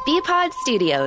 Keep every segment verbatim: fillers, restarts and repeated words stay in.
B-Pod Studios.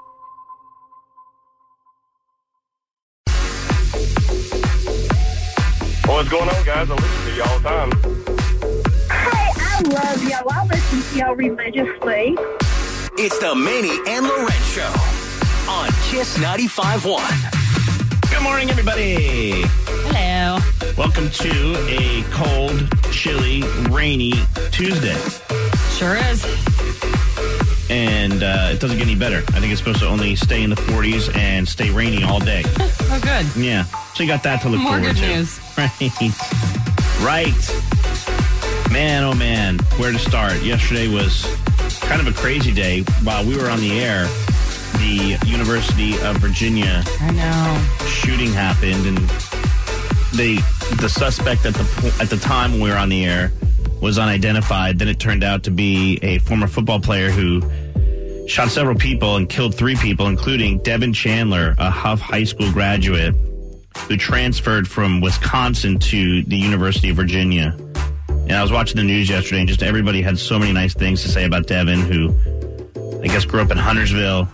What's going on, guys? I listen to you all the time. Hey, I love y'all. I listen to y'all religiously. It's the Manny and Loren Show on Kiss ninety-five point one. Good morning, everybody. Hello. Welcome to a cold, chilly, rainy Tuesday. Sure is. And uh, it doesn't get any better. I think it's supposed to only stay in the forties and stay rainy all day. Oh, good. Yeah. So you got that to look More forward good to. news. Right. Right. Man, oh man, where to start? Yesterday was kind of a crazy day. While we were on the air, the University of Virginia I know. shooting happened, and they the suspect at the at the time when we were on the air was unidentified. Then it turned out to be a former football player who shot several people and killed three people, including Devin Chandler, a Huff High School graduate who transferred from Wisconsin to the University of Virginia. And I was watching the news yesterday, and just everybody had so many nice things to say about Devin, who I guess grew up in Huntersville.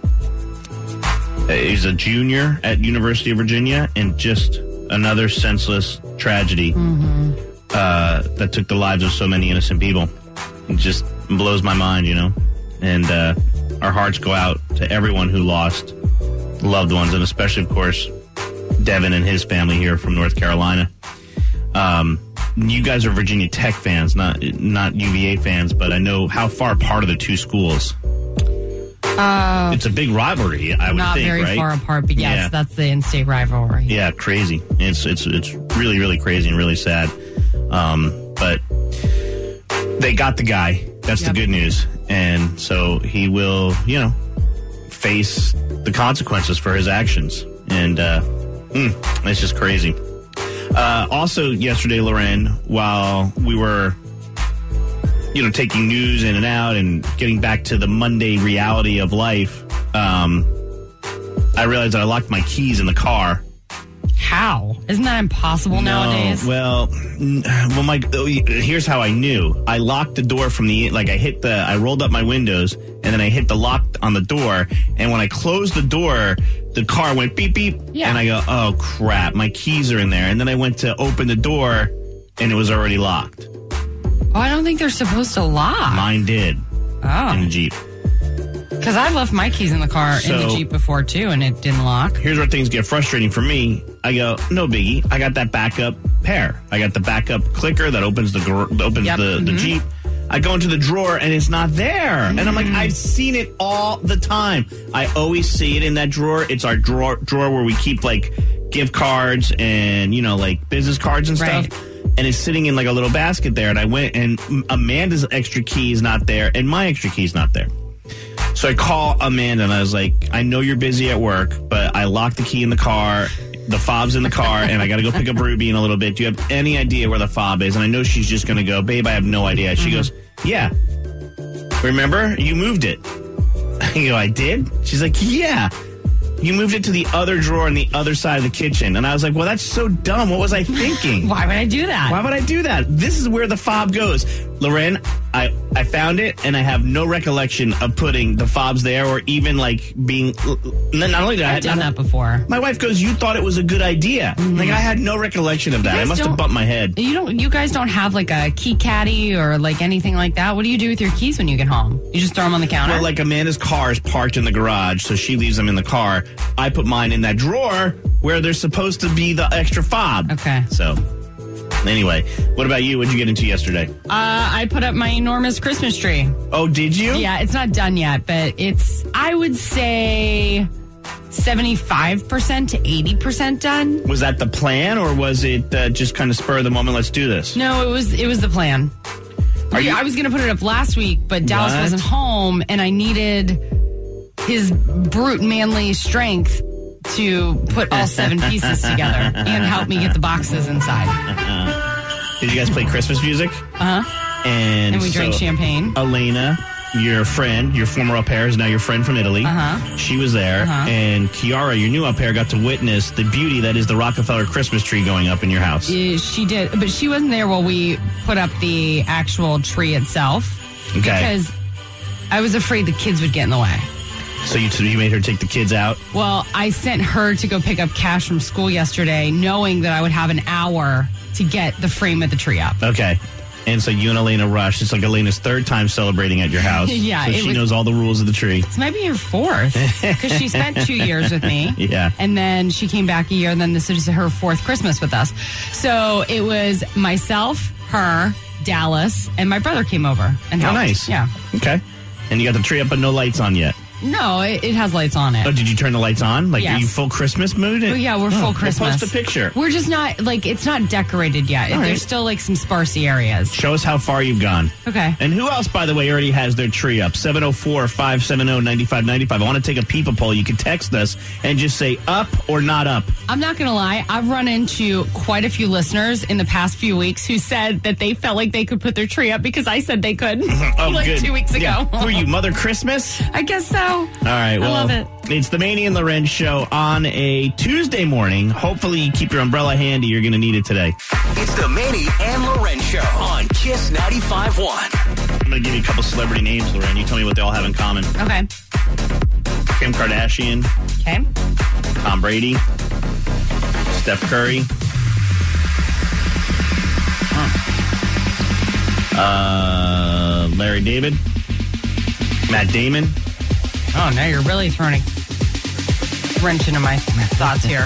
He's a junior at University of Virginia, and just another senseless tragedy mm-hmm. uh, that took the lives of so many innocent people. It just blows my mind, you know. And uh, our hearts go out to everyone who lost loved ones, and especially, of course, Devin and his family here from North Carolina. Um, you guys are Virginia Tech fans, not not U V A fans, but I know how far apart are the two schools. Uh, it's a big rivalry, I would not think, very right? far apart, but yes, Yeah. that's the in-state rivalry. Yeah, crazy. It's it's it's really really crazy and really sad. Um, but they got the guy. That's Yep. the good news, and so he will, you know, face the consequences for his actions. And uh, mm, it's just crazy. Uh, also, yesterday, Loren, while we were, you know, taking news in and out and getting back to the Monday reality of life, um, I realized that I locked my keys in the car. How? Isn't that impossible No, nowadays? well, n- well, my here's how I knew. I locked the door from the like I hit the I rolled up my windows and then I hit the lock on the door, and when I closed the door, the car went beep beep, Yeah. and I go, oh crap, my keys are in there, and then I went to open the door, and it was already locked. Oh, I don't think they're supposed to lock. Mine did in the Oh, Jeep. because I've left my keys in the car in the So- Jeep before too, and it didn't lock. Here's where things get frustrating for me. I go, no biggie. I got that backup pair. I got the backup clicker that opens the gr- opens Yep. the, the Mhm. Jeep. I go into the drawer and it's not there. And I'm like, Mm. I've seen it all the time. I always see it in that drawer. It's our drawer drawer where we keep like gift cards and, you know, like business cards and stuff. Right. And it's sitting in like a little basket there. And I went, and Amanda's extra key is not there, and my extra key is not there. So I call Amanda and I was like, I know you're busy at work, but I locked the key in the car, the fob's in the car, and I got to go pick up Ruby in a little bit. Do you have any idea where the fob is? And I know she's just going to go, babe, I have no idea. She mm-hmm. goes, yeah. Remember? You moved it. I go, I did? She's like, yeah. You moved it to the other drawer on the other side of the kitchen. And I was like, well, that's so dumb. What was I thinking? Why would I do that? Why would I do that? This is where the fob goes. Loren, I, I found it, and I have no recollection of putting the fobs there or even, like, being... Not only did I... I've done not, that before. My wife goes, you thought it was a good idea. Mm-hmm. Like, I had no recollection of that. I guys must have don't- bumped my head. You don't. You guys don't have like a key caddy or like anything like that. What do you do with your keys when you get home? You just throw them on the counter. Well, like, Amanda's car is parked in the garage, so she leaves them in the car. I put mine in that drawer where there's supposed to be the extra fob. Okay. So... Anyway, what about you? What'd you get into yesterday? Uh, I put up my enormous Christmas tree. Oh, did you? Yeah, it's not done yet, but it's, I would say, seventy-five percent to eighty percent done. Was that the plan, or was it uh, just kind of spur of the moment, let's do this? No, it was it was the plan. Are you- I was going to put it up last week, but Dallas What? wasn't home, and I needed his brute manly strength to put all seven pieces together and help me get the boxes inside. Did you guys play Christmas music? Uh-huh. And, And we drank so champagne. Elena, your friend, your former au pair is now your friend from Italy. Uh-huh. She was there. Uh-huh. And Kiara, your new au pair, got to witness the beauty that is the Rockefeller Christmas tree going up in your house. Uh, She did, but she wasn't there while we put up the actual tree itself. Okay. Because I was afraid the kids would get in the way. So you, so you made her take the kids out? Well, I sent her to go pick up cash from school yesterday, knowing that I would have an hour to get the frame of the tree up. Okay. And so you and Elena rushed. It's like Elena's third time celebrating at your house. Yeah. So it she was, knows all the rules of the tree. This might be her fourth, because she spent two years with me. Yeah. And then she came back a year, and then this is her fourth Christmas with us. So it was myself, her, Dallas, and my brother came over and helped. Oh, nice. Yeah. Okay. And you got the tree up, but no lights on yet. No, it, it has lights on it. Oh, did you turn the lights on? Like, Yes. are you full Christmas mood? Oh, yeah, we're full We'll Christmas. post a picture. We're just not, like, it's not decorated yet. All right. There's still, like, some sparsy areas. Show us how far you've gone. Okay. And who else, by the way, already has their tree up? seven oh four, five seven oh, nine five nine five. I want to take a people poll. You can text us and just say up or not up. I'm not going to lie. I've run into quite a few listeners in the past few weeks who said that they felt like they could put their tree up because I said they could. Oh, like good. two weeks ago. Yeah. Who are you, Mother Christmas? I guess so. All right, well, love it. It's the Manny and Lorenz show on a Tuesday morning. Hopefully you keep your umbrella handy. You're going to need it today. It's the Manny and Lorenz show on Kiss ninety-five point one. I'm going to give you a couple celebrity names, Lorenz. You tell me what they all have in common. Okay. Kim Kardashian, Okay. Tom Brady, Steph Curry, uh, Larry David, Matt Damon. Oh, now you're really throwing a wrench into my thoughts here.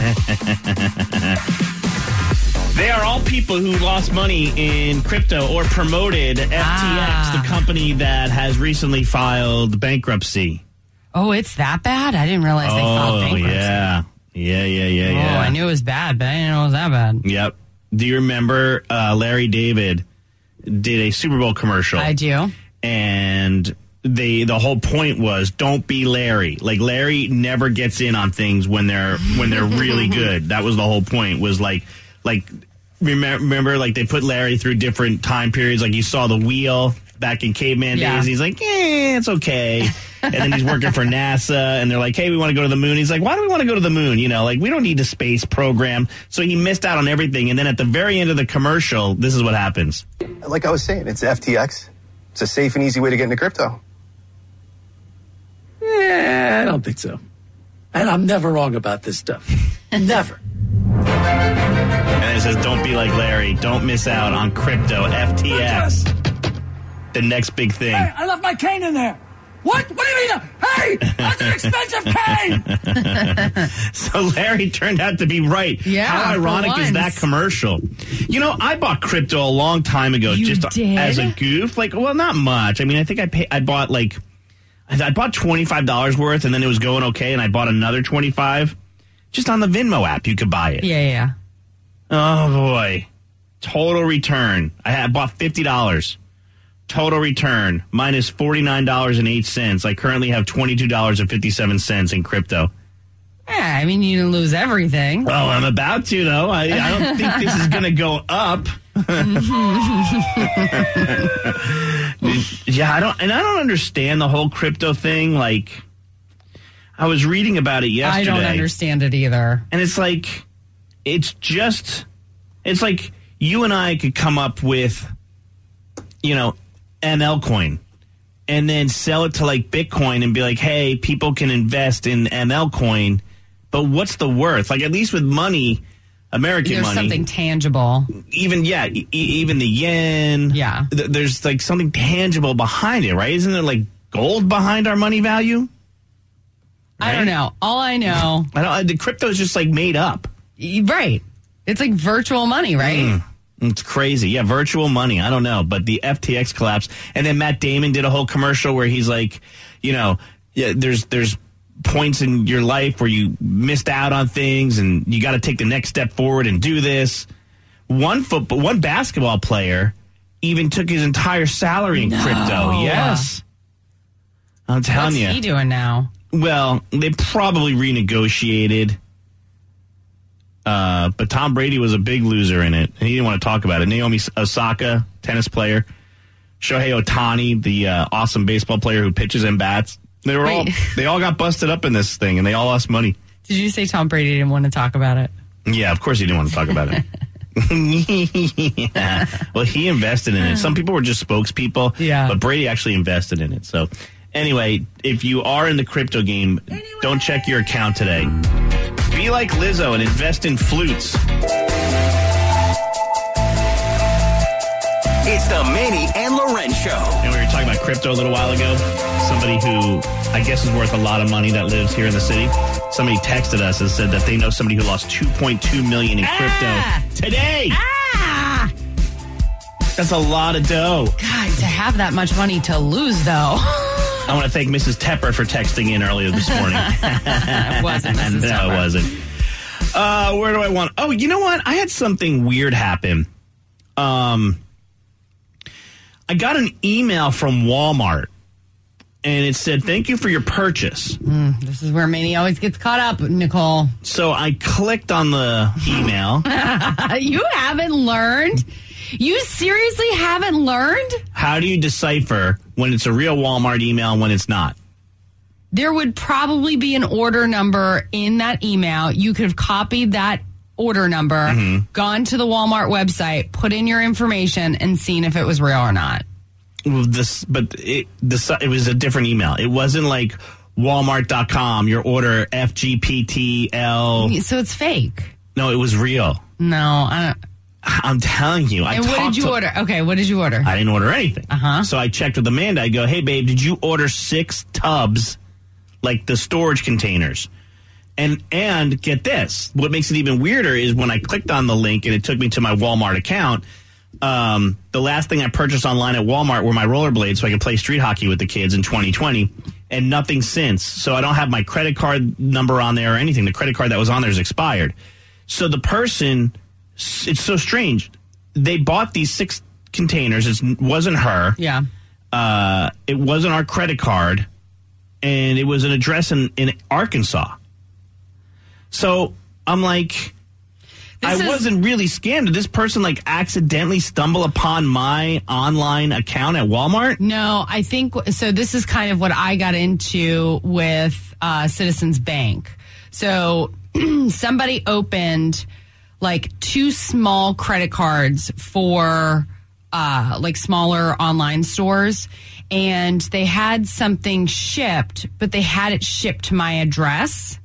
They are all people who lost money in crypto or promoted F T X, Ah. the company that has recently filed bankruptcy. Oh, it's that bad? I didn't realize they filed Oh, bankruptcy. yeah. Yeah, yeah, yeah, yeah. Oh, I knew it was bad, but I didn't know it was that bad. Yep. Do you remember uh, Larry David did a Super Bowl commercial? I do. And they the whole point was don't be Larry. Like Larry never gets in on things when they're when they're really good. That was the whole point. Was like like remember, remember like they put Larry through different time periods. Like you saw the wheel back in caveman Yeah. days. He's like, eh, it's okay. And then he's working for NASA, and they're like, hey, we want to go to the moon. He's like, why do we want to go to the moon? You know, like, we don't need a space program. So he missed out on everything. And then at the very end of the commercial, this is what happens. Like I was saying, it's F T X. It's a safe and easy way to get into crypto. Yeah, I don't think so. And I'm never wrong about this stuff. Never. And then it says, don't be like Larry. Don't miss out on crypto, F T X. The next big thing. Hey, I left my cane in there. What? What do you mean? Hey, that's an expensive cane. So Larry turned out to be right. Yeah, How for ironic is once. that commercial? You know, I bought crypto a long time ago, You just did? as a goof. Like, well, not much. I mean, I think I pay, I bought like, I bought twenty-five dollars worth, and then it was going okay, and I bought another twenty-five. Just on the Venmo app, you could buy it. Yeah, yeah. Oh boy, total return. I had bought fifty dollars. Total return minus forty-nine dollars and eight cents. I currently have twenty-two dollars and fifty-seven cents in crypto. Yeah, I mean, you didn't lose everything. Well, I'm about to, though. I, I don't think this is going to go up. Yeah, I don't, and I don't understand the whole crypto thing. Like, I was reading about it yesterday. I don't understand it either. And it's like, it's just, it's like you and I could come up with, you know, M L coin and then sell it to like Bitcoin and be like, hey, people can invest in M L coin. But what's the worth? Like, at least with money, American There's money, something tangible. even, yeah, e- even the yen. Yeah. th- there's like something tangible behind it, right? Isn't there like gold behind our money value? I don't know. All I know. I don't, the crypto is just like made up. Right. It's like virtual money, right? Mm. It's crazy. Yeah, virtual money. I don't know. But the F T X collapse. And then Matt Damon did a whole commercial where he's like, you know, yeah, there's there's points in your life where you missed out on things and you got to take the next step forward and do this. One football, one basketball player even took his entire salary in No. crypto. Yes. I'm telling What's you. he doing now? Well, they probably renegotiated. Uh, but Tom Brady was a big loser in it, and he didn't want to talk about it. Naomi Osaka, tennis player. Shohei Ohtani, the uh, awesome baseball player who pitches and bats. They were Wait. all they all got busted up in this thing, and they all lost money. Did you say Tom Brady didn't want to talk about it? Yeah, of course he didn't want to talk about it. Yeah. Well, he invested in it. Some people were just spokespeople, Yeah. but Brady actually invested in it. So Anyway, if you are in the crypto game, don't check your account today. Be like Lizzo and invest in flutes. It's the Manny and Lorenz Show. And we were talking about crypto a little while ago. Somebody who I guess is worth a lot of money that lives here in the city. Somebody texted us and said that they know somebody who lost two point two million dollars in crypto ah! today. Ah! That's a lot of dough. God, to have that much money to lose, though. I want to thank Missus Tepper for texting in earlier this morning. It wasn't Missus No, Tepper. it wasn't. Uh, where do I want? Oh, you know what? I had something weird happen. Um, I got an email from Walmart, and it said, "Thank you for your purchase." Mm, this is where Manny always gets caught up, Nicole. So I clicked on the email. You haven't learned? You seriously haven't learned? How do you decipher when it's a real Walmart email and when it's not? There would probably be an order number in that email. You could have copied that order number, mm-hmm. gone to the Walmart website, put in your information, and seen if it was real or not. Well, this, but it, this, it was a different email. It wasn't like Walmart dot com, your order F G P T L. So it's fake. No, it was real. No, I don't. I'm telling you. I and what did you to, order? Okay, what did you order? I didn't order anything. Uh-huh. So I checked with Amanda. I go, "Hey, babe, did you order six tubs, like the storage containers?" And and get this. What makes it even weirder is when I clicked on the link and it took me to my Walmart account, um, the last thing I purchased online at Walmart were my rollerblades so I could play street hockey with the kids in twenty twenty, and nothing since. So I don't have my credit card number on there or anything. The credit card that was on there is expired. So the person... It's so strange. They bought these six containers. It wasn't her. Yeah. Uh, it wasn't our credit card. And it was an address in, in Arkansas. So I'm like, this I is, wasn't really scammed. Did this person like accidentally stumble upon my online account at Walmart? No, I think so. This is kind of what I got into with uh, Citizens Bank. So somebody opened like two small credit cards for uh, like smaller online stores, and they had something shipped, but they had it shipped to my address,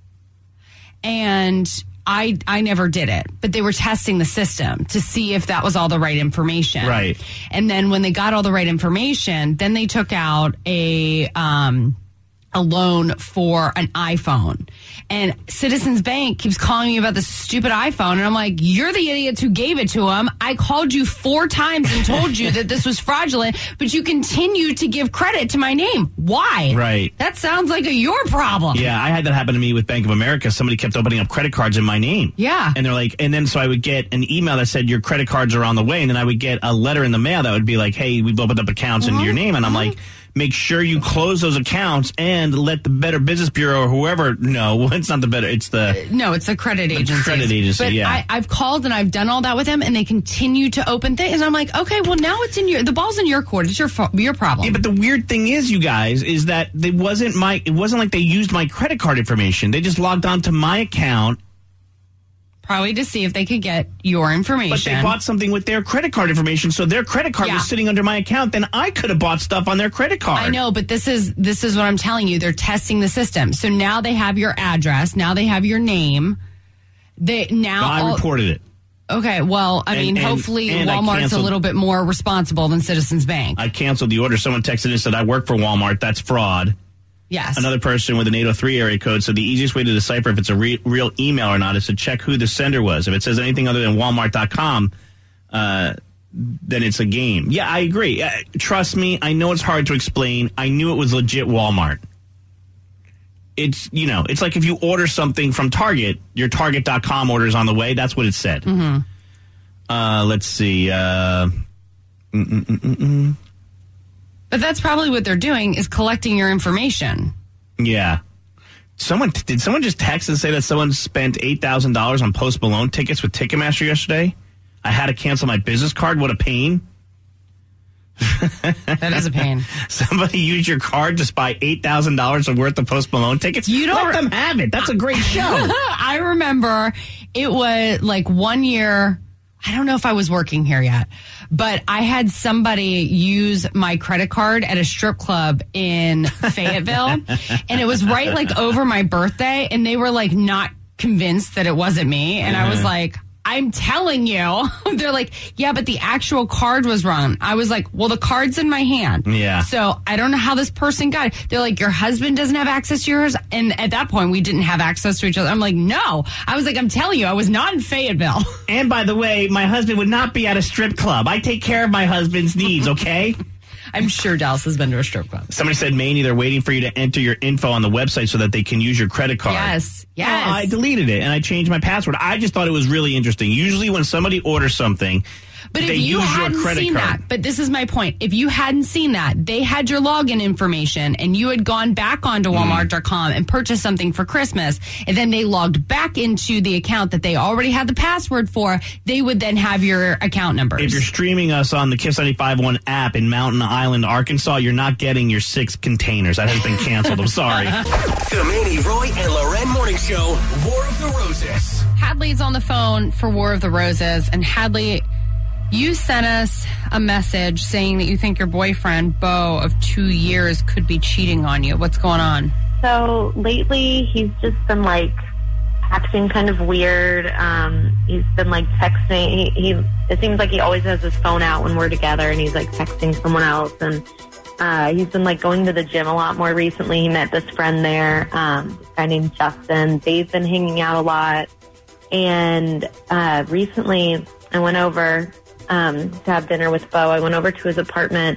and I I never did it, but they were testing the system to see if that was all the right information. Right. And then when they got all the right information, then they took out a um, a loan for an iPhone. And Citizens Bank keeps calling me about this stupid iPhone. And I'm like, you're the idiots who gave it to them. I called you four times and told you that this was fraudulent, but you continue to give credit to my name. Why? Right. That sounds like a your problem. Yeah, I had that happen to me with Bank of America. Somebody kept opening up credit cards in my name. Yeah. And they're like, and then so I would get an email that said your credit cards are on the way. And then I would get a letter in the mail that would be like, hey, we've opened up accounts mm-hmm. in your name. And I'm mm-hmm. like, make sure you close those accounts and let the Better Business Bureau or whoever know. It's not the Better, it's the... No, it's the credit agency. The credit agency, but yeah. I, I've called and I've done all that with them, and they continue to open things. And I'm like, okay, well, now it's in your... The ball's in your court. It's your your problem. Yeah, but the weird thing is, you guys, is that it wasn't my... It wasn't like they used my credit card information. They just logged on to my account... Probably to see if they could get your information. But they bought something with their credit card information, so their credit card yeah. was sitting under my account. Then I could have bought stuff on their credit card. I know, but this is this is what I'm telling you. They're testing the system. So now they have your address. Now they have your name. They now no, I all, reported it. Okay, well, I and, mean, and, hopefully and Walmart's a little bit more responsible than Citizens Bank. I canceled the order. Someone texted and said, I work for Walmart. That's fraud. Yes. Another person with an eight oh three area code said the easiest way to decipher if it's a re- real email or not is to check who the sender was. If it says anything other than Walmart dot com, uh, then it's a game. Yeah, I agree. Uh, trust me, I know it's hard to explain. I knew it was legit Walmart. It's, you know, it's like if you order something from Target, your Target dot com order is on the way. That's what it said. Mm-hmm. Uh, let's see. Uh, mm-mm-mm-mm. But that's probably what they're doing, is collecting your information. Yeah. Someone did someone just text and say that someone spent eight thousand dollars on Post Malone tickets with Ticketmaster yesterday? I had to cancel my business card. What a pain. That is a pain. Somebody used your card to buy eight thousand dollars worth of Post Malone tickets? You don't Let them have it. That's a great show. I remember it was like one year... I don't know if I was working here yet, but I had somebody use my credit card at a strip club in Fayetteville, and it was right like over my birthday, and they were like not convinced that it wasn't me, and I was like, I'm telling you. They're like, yeah, but the actual card was wrong. I was like, well, the card's in my hand. Yeah. So I don't know how this person got it. They're like, your husband doesn't have access to yours? And at that point, we didn't have access to each other. I'm like, no. I was like, I'm telling you, I was not in Fayetteville. And by the way, my husband would not be at a strip club. I take care of my husband's needs, okay? I'm sure Dallas has been to a strip club. Somebody said, Manny, they're waiting for you to enter your info on the website so that they can use your credit card. Yes, yes. Well, I deleted it, and I changed my password. I just thought it was really interesting. Usually when somebody orders something, But they if you use hadn't your credit seen card. that, but this is my point. If you hadn't seen that, they had your login information and you had gone back onto Walmart dot com and purchased something for Christmas, and then they logged back into the account that they already had the password for, they would then have your account numbers. If you're streaming us on the Kiss ninety-five point one app in Mountain Island, Arkansas, you're not getting your six containers. That has been canceled. I'm sorry. The Manny, Roy, and Loren Morning Show, War of the Roses. Hadley's on the phone for War of the Roses, and Hadley, you sent us a message saying that you think your boyfriend, Bo, of two years, could be cheating on you. What's going on? So lately, he's just been like acting kind of weird. Um, he's been like texting. He, he it seems like he always has his phone out when we're together, and he's like texting someone else. And uh, he's been like going to the gym a lot more recently. He met this friend there, um, this guy named Justin. They've been hanging out a lot. And uh, recently, I went over um, to have dinner with Bo. I went over to his apartment,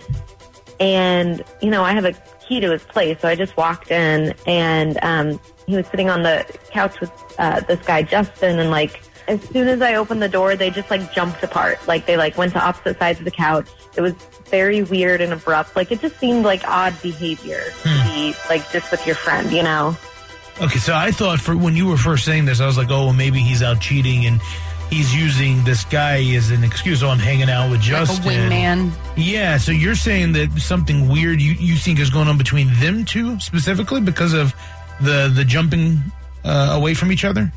and you know, I have a key to his place, so I just walked in, and um, he was sitting on the couch with uh, this guy Justin, and like as soon as I opened the door, they just like jumped apart, like they like went to opposite sides of the couch. It was very weird and abrupt. Like it just seemed like odd behavior to be like just with your friend, you know. Okay, so I thought for when you were first saying this, I was like, oh, well, maybe he's out cheating and he's using this guy as an excuse. Oh, I'm hanging out with Justin. Like a wingman. Yeah, so you're saying that something weird you, you think is going on between them two specifically because of the the jumping uh, away from each other?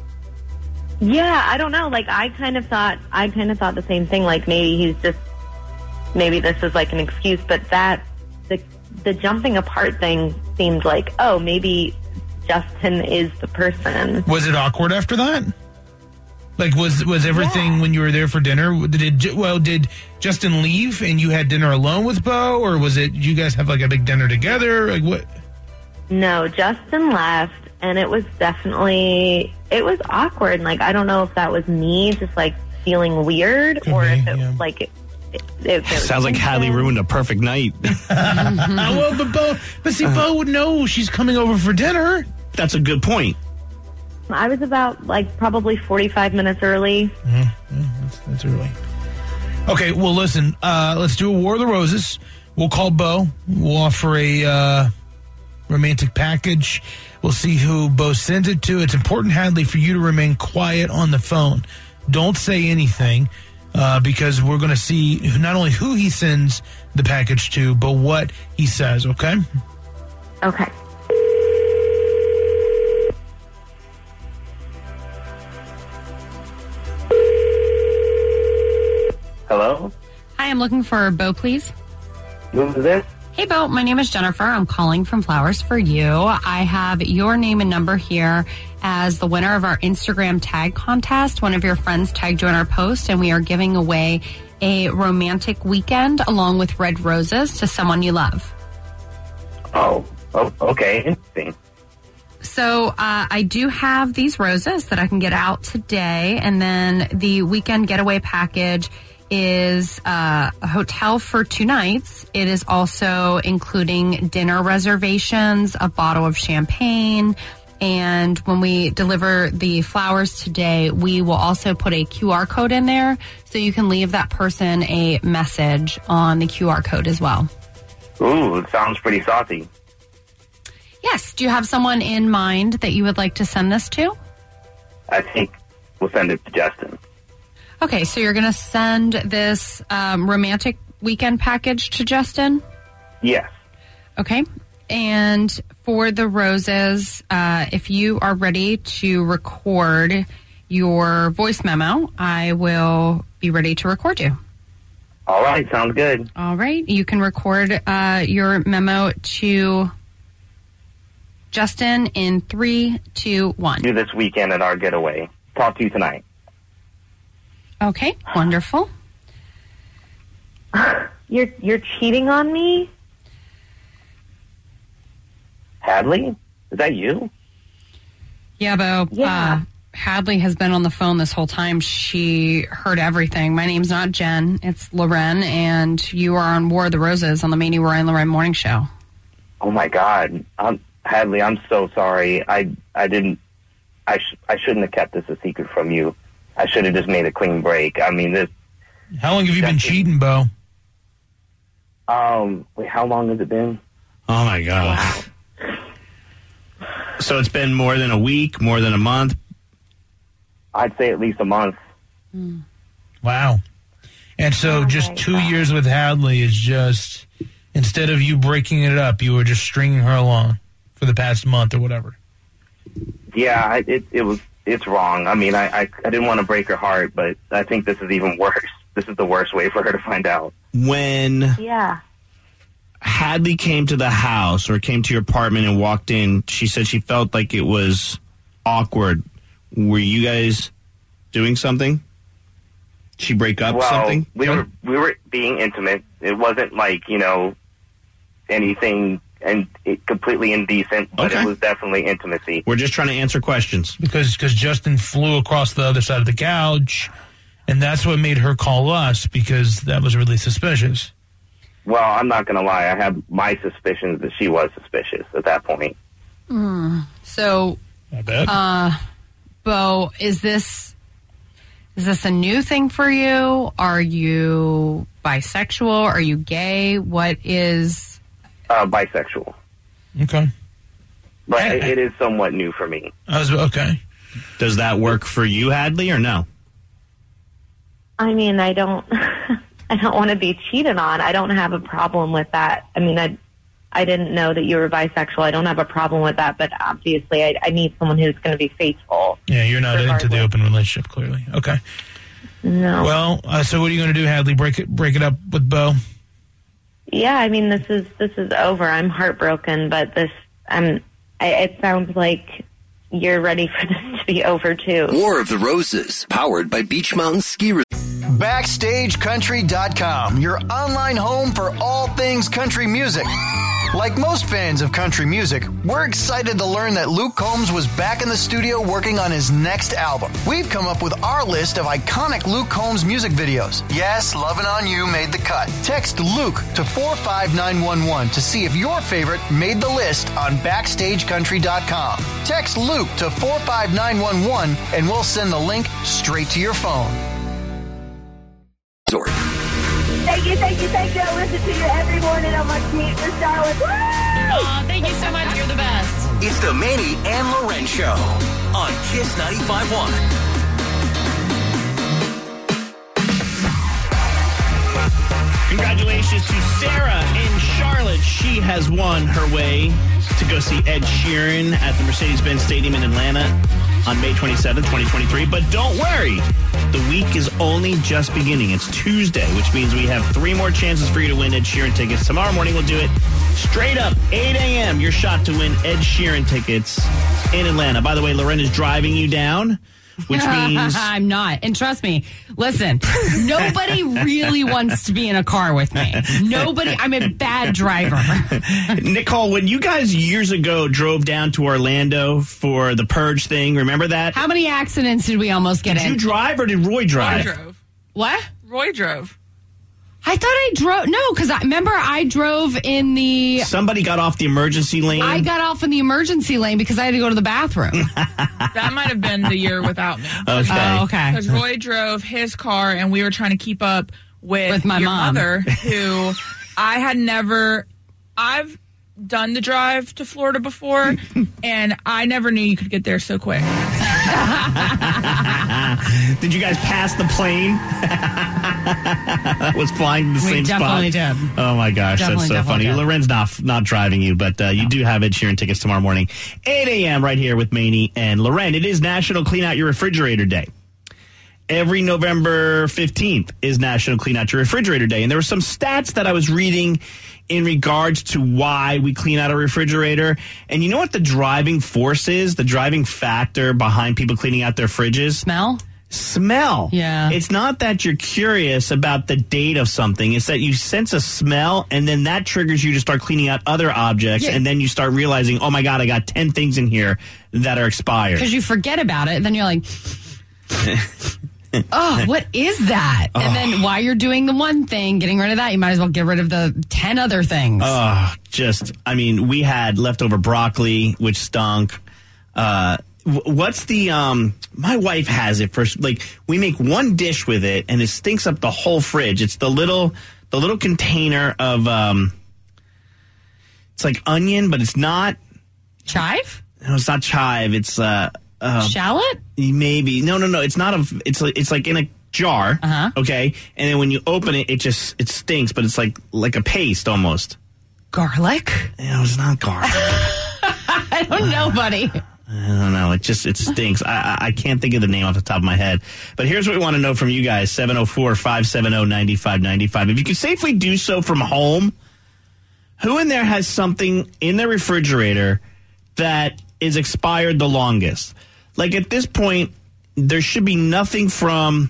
Yeah, I don't know. Like I kind of thought, I kind of thought the same thing. Like maybe he's just, maybe this is like an excuse, but that the the jumping apart thing seemed like, oh, maybe Justin is the person. Was it awkward after that? Like, was was everything yeah. when you were there for dinner? Did it, well, did Justin leave and you had dinner alone with Bo, or was it you guys have like a big dinner together? Like what? No, Justin left, and it was definitely it was awkward. Like I don't know if that was me just like feeling weird, Could or be, if it yeah. was like. It, It, it, it Sounds like Hadley ruined a perfect night. Well, but Bo, but see, Bo would know she's coming over for dinner. That's a good point. I was about like probably forty-five minutes early. Mm-hmm. Yeah, that's, that's early. Okay, well, listen, uh, let's do a War of the Roses. We'll call Bo. We'll offer a uh, romantic package. We'll see who Bo sends it to. It's important, Hadley, for you to remain quiet on the phone. Don't say anything. Uh, because we're going to see not only who he sends the package to, but what he says, okay? Okay. Hello? Hi, I'm looking for Bo, please. Who's this? Hey, Bo, my name is Jennifer. I'm calling from Flowers for You. I have your name and number here as the winner of our Instagram tag contest. One of your friends tagged you in our post, and we are giving away a romantic weekend along with red roses to someone you love. Oh, oh okay. Interesting. So uh, I do have these roses that I can get out today, and then the weekend getaway package is uh, a hotel for two nights. It is also including dinner reservations, a bottle of champagne, and when we deliver the flowers today, we will also put a Q R code in there so you can leave that person a message on the Q R code as well. Ooh, it sounds pretty saucy. Yes. Do you have someone in mind that you would like to send this to? I think we'll send it to Justin. Okay, so you're going to send this um, romantic weekend package to Justin? Yes. Okay. And for the roses, uh, if you are ready to record your voice memo, I will be ready to record you. All right, sounds good. All right. You can record uh, your memo to Justin in three, two, one. Do this weekend at our getaway. Talk to you tonight. Okay, wonderful. You're you're cheating on me? Hadley? Is that you? Yeah, Bo. Yeah. Uh, Hadley has been on the phone this whole time. She heard everything. My name's not Jen. It's Loren, and you are on War of the Roses on the Manny Roy and Loren Morning Show. Oh, my God. I'm, Hadley, I'm so sorry. I I didn't... I, sh- I shouldn't have kept this a secret from you. I should have just made a clean break. I mean, this... How long have you been cheating, Bo? Um, wait, how long has it been? Oh, my God. Wow. So it's been more than a week, more than a month? I'd say at least a month. Mm. Wow. And so Oh, just my two God. years with Hadley is just, instead of you breaking it up, you were just stringing her along for the past month or whatever. Yeah, I, it it was it's wrong. I mean, I, I I didn't want to break her heart, but I think this is even worse. This is the worst way for her to find out. When Yeah. Hadley came to the house or came to your apartment and walked in, she said she felt like it was awkward. Were you guys doing something? She break up well, something? we were we were being intimate. It wasn't like, you know, anything and it completely indecent, but Okay. it was definitely intimacy. We're just trying to answer questions. Because cause Justin flew across the other side of the couch, and that's what made her call us, because that was really suspicious. Well, I'm not going to lie. I had my suspicions that she was suspicious at that point. Mm. So, I bet. uh, Bo, is this is this a new thing for you? Are you bisexual? Are you gay? What is... Uh, bisexual. Okay. But it, it is somewhat new for me. I was, okay. Does that work for you, Hadley, or no? I mean, I don't I don't want to be cheated on. I don't have a problem with that. I mean, I I didn't know that you were bisexual. I don't have a problem with that, but obviously I, I need someone who's going to be faithful. Yeah, you're not into the open relationship, clearly. Okay. No. Well, uh, so what are you going to do, Hadley? Break it, break it up with Bo? Yeah, I mean, this is this is over. I'm heartbroken, but this um, I, it sounds like you're ready for this to be over too. War of the Roses, powered by Beach Mountain Ski Resort. Backstage Country dot com, your online home for all things country music. Like most fans of country music, we're excited to learn that Luke Combs was back in the studio working on his next album. We've come up with our list of iconic Luke Combs music videos. Yes, Lovin' On You made the cut. Text Luke to four five nine one one to see if your favorite made the list on Backstage Country dot com. Text Luke to four five nine one one and we'll send the link straight to your phone. Thank you, thank you, thank you. I listen to you every morning on my commute to Charlotte. Woo! Aw, thank you so much. You're the best. It's the Manny and Loren Show on Kiss ninety-five point one. Congratulations to Sarah in Charlotte. She has won her way to go see Ed Sheeran at the Mercedes-Benz Stadium in Atlanta on May twenty-seventh, twenty twenty-three. But don't worry, the week is only just beginning. It's Tuesday, which means we have three more chances for you to win Ed Sheeran tickets. Tomorrow morning we'll do it straight up, eight a.m. Your shot to win Ed Sheeran tickets in Atlanta. By the way, Loren is driving you down, which means... I'm not. And trust me, listen, nobody really wants to be in a car with me. Nobody. I'm a bad driver. Nicole, when you guys years ago drove down to Orlando for the Purge thing, remember that? How many accidents did we almost get did in? Did you drive or did Roy drive? Roy drove. What? Roy drove. I thought I drove. No, because I remember I drove in the. Somebody got off the emergency lane. I got off in the emergency lane because I had to go to the bathroom. That might have been the year without me. Okay. Oh, okay. Because Roy drove his car, and we were trying to keep up with, With my your mom. mother, who I had never. I've done the drive to Florida before, and I never knew you could get there so quick. Did you guys pass the plane that was flying to the We same spot? definitely did. Oh my gosh, Definitely, that's so definitely funny. did. Loren's not not driving you, but uh, you No. do have Ed Sheeran tickets tomorrow morning, eight a.m. right here with Maney and Loren. It is National Clean Out Your Refrigerator Day. Every November fifteenth is National Clean Out Your Refrigerator Day. And there were some stats that I was reading in regards to why we clean out a refrigerator. And you know what the driving force is? The driving factor behind people cleaning out their fridges? Smell? Smell. Yeah. It's not that you're curious about the date of something. It's that you sense a smell, and then that triggers you to start cleaning out other objects, Yeah. and then you start realizing, oh my God, I got ten things in here that are expired. Because you forget about it, then you're like, oh, what is that? And then while you're doing the one thing, getting rid of that, you might as well get rid of the ten other things. Oh, just, I mean, we had leftover broccoli, which stunk. Uh, w- what's the, um, my wife has it for, like, we make one dish with it and it stinks up the whole fridge. It's the little, the little container of, um, it's like onion, but it's not. Chive? No, it's not chive. It's, uh, uh, Shallot? maybe. No, no, no. It's not a, it's like, it's like in a jar. Uh-huh. Okay. And then when you open it, it just, it stinks, but it's like, like a paste almost. Garlic? No, it's not garlic. I don't know, buddy. I don't know. It just, it stinks. I, I I can't think of the name off the top of my head. But here's what we want to know from you guys. seven oh four, five seven oh, nine five nine five. If you can safely do so from home, who in there has something in their refrigerator that is expired the longest? Like at this point, there should be nothing from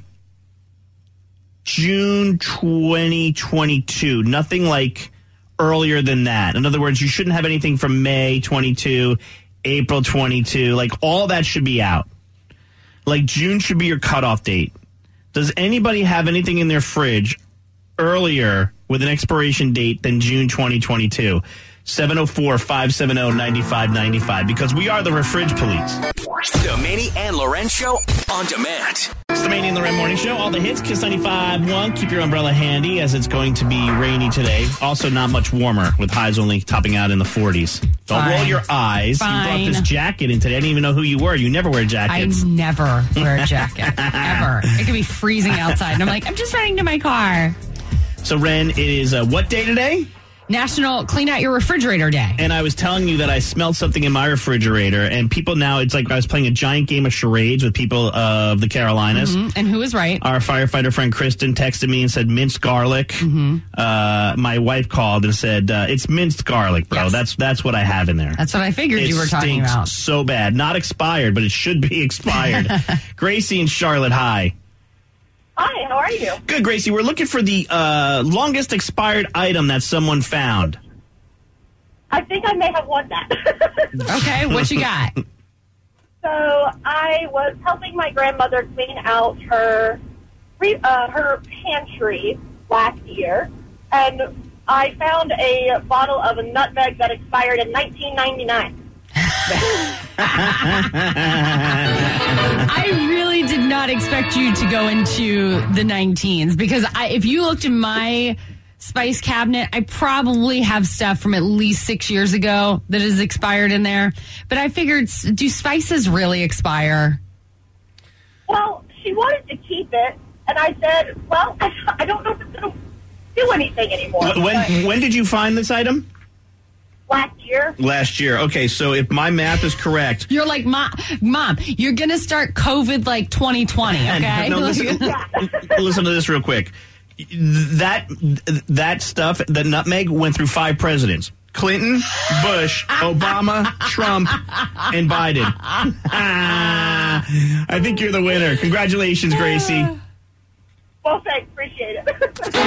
June twenty twenty-two. Nothing like earlier than that. In other words, you shouldn't have anything from May twenty-two, April twenty-two. Like all that should be out. Like June should be your cutoff date. Does anybody have anything in their fridge earlier with an expiration date than June twenty twenty-two? seven oh four, five seven oh, nine five nine five, because we are the Refridge Police. The Maney and Loren Show on demand. It's the Maney and Loren Morning Show. All the hits, Kiss ninety-five point one. Keep your umbrella handy as it's going to be rainy today. Also not much warmer with highs only topping out in the forties. Don't Fine. roll your eyes. Fine. You brought this jacket in today. I didn't even know who you were. You never wear I jackets. never wear a jacket. Ever. It could be freezing outside. And I'm like, I'm just running to my car. So, Ren, it is uh, what day today? National Clean Out Your Refrigerator Day. And I was telling you that I smelled something in my refrigerator, and people now, it's like I was playing a giant game of charades with people of the Carolinas. Mhm. And who is right? Our firefighter friend Kristen texted me and said minced garlic. Mm-hmm. Uh, my wife called and said, uh, it's minced garlic, bro. Yes. That's that's what I have in there. That's what I figured It you were talking stinks about. so bad. Not expired, but it should be expired. Gracie and Charlotte, hi. Hi, how are you? Good, Gracie. We're looking for the uh, longest expired item that someone found. I think I may have won that. Okay, what you got? So I was helping my grandmother clean out her re- uh, her pantry last year, and I found a bottle of a nutmeg that expired in nineteen ninety-nine. I really did not expect you to go into the nineteens because I, if you looked in my spice cabinet, I probably have stuff from at least six years ago that is expired in there. But I figured, do spices really expire? Well, she wanted to keep it, and I said, well, I, I don't know if it's going to do anything anymore. When but when did you find this item? last year, Last year. Okay, so if my math is correct, You're like, Mom, Mom, you're going to start COVID like twenty twenty, okay? No, listen, listen to this real quick. That that stuff, the nutmeg, went through five presidents: Clinton, Bush, Obama, Trump, and Biden. I think you're the winner. Congratulations, Gracie. well, thanks, appreciate it.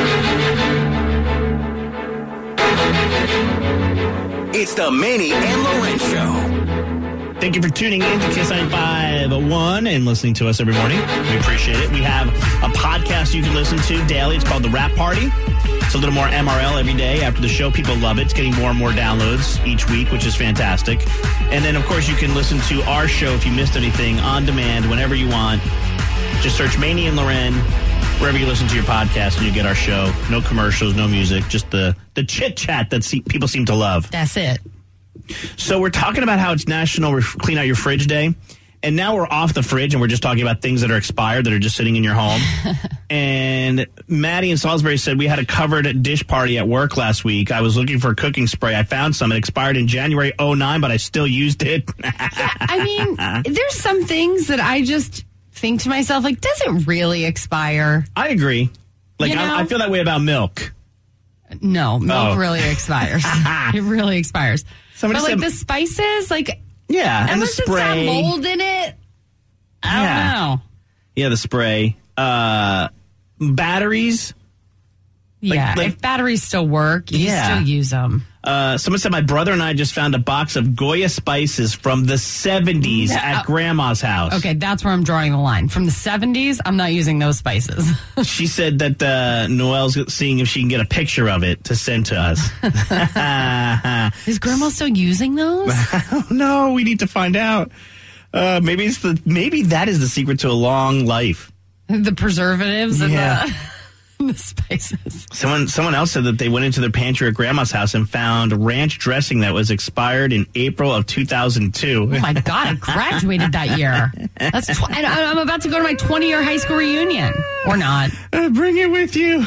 It's the Maney and Loren Show. Thank you for tuning in to Kiss ninety-five point one and listening to us every morning. We appreciate it. We have a podcast you can listen to daily. It's called The Rap Party. It's a little more M R L every day after the show. People love it. It's getting more and more downloads each week, which is fantastic. And then, of course, you can listen to our show if you missed anything on demand whenever you want. Just search Maney and Loren wherever you listen to your podcast, and you get our show. No commercials, no music, just the, the chit-chat that see, people seem to love. That's it. So we're talking about how it's National Ref- Clean Out Your Fridge Day, And now we're off the fridge and we're just talking about things that are expired that are just sitting in your home. And Maddie in Salisbury said, we had a covered dish party at work last week. I was looking for cooking spray. I found some. It expired in January oh nine, but I still used it. Yeah, I mean, there's some things that I just think to myself, like, does it really expire? I agree. Like, You know? I, I feel that way about milk. No, milk Oh. really expires. It really expires. Somebody but like said- the spices, like, Yeah, and the unless it's got spray. mold in it, I Yeah. don't know. Yeah, the spray. Uh, batteries. Like- Yeah, like- if batteries still work, you Yeah. still use them. Uh, someone said my brother and I just found a box of Goya spices from the seventies Yeah. at Grandma's house. Okay, that's where I'm drawing the line. From the seventies, I'm not using those spices. She said that uh, Noelle's seeing if she can get a picture of it to send to us. Is Grandma still using those? No, we need to find out. Uh, maybe it's the maybe that is the secret to a long life. The preservatives and Yeah. the, the spices. Someone someone else said that they went into their pantry at Grandma's house and found ranch dressing that was expired in April of two thousand two. Oh my God, I graduated that year. That's tw- and I- I'm about to go to my twenty-year high school reunion. Or not. Uh, bring it with you.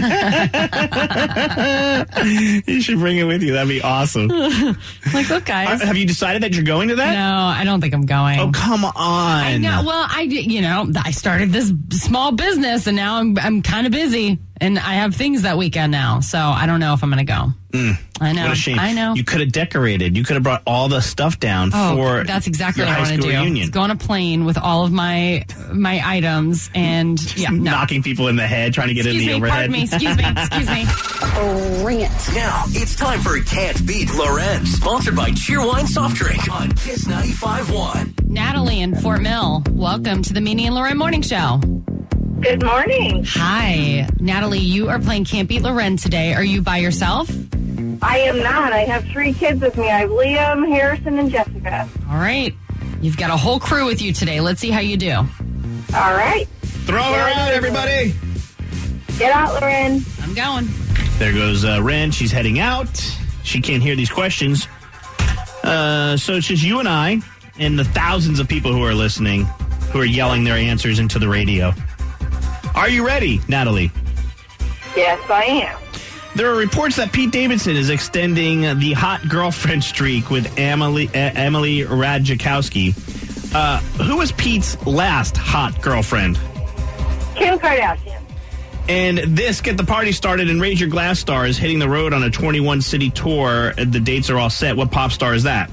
You should bring it with you. That'd be awesome. Like, look, guys. Uh, have you decided that you're going to that? No, I don't think I'm going. Oh, come on. I know. Well, I did- you know I started this small business and now I'm I'm kind of busy and I have things that weekend now, so I don't know if I'm going to go. Mm, I know. What a shame. I know. You could have decorated. You could have brought all the stuff down Oh, for that's exactly your what I high want to school do. reunion. Is go on a plane with all of my my items and yeah, no. Knocking people in the head, trying to get Excuse in the me, overhead. pardon me, excuse me, excuse me. Bring it. Now it's time for Can't Beat Loren, sponsored by Cheerwine Soft Drink on Kiss ninety-five point one. Natalie in Fort Mill, welcome to the Meanie and Loren Morning Show. Good morning. Hi, Natalie. You are playing Can't Beat Loren today. Are you by yourself? I am not. I have three kids with me. I have Liam, Harrison, and Jessica. All right. You've got a whole crew with you today. Let's see how you do. All right. Throw her out, everybody. Get out, Loren. I'm going. There goes uh, Ren. She's heading out. She can't hear these questions. Uh, so it's just you and I and the thousands of people who are listening who are yelling their answers into the radio. Are you ready, Natalie? Yes, I am. There are reports that Pete Davidson is extending the hot girlfriend streak with Emily, uh, Emily Ratajkowski. Uh, who was Pete's last hot girlfriend? Kim Kardashian. And this, Get the Party Started and Raise Your Glass Star is hitting the road on a twenty-one city tour. The dates are all set. What pop star is that?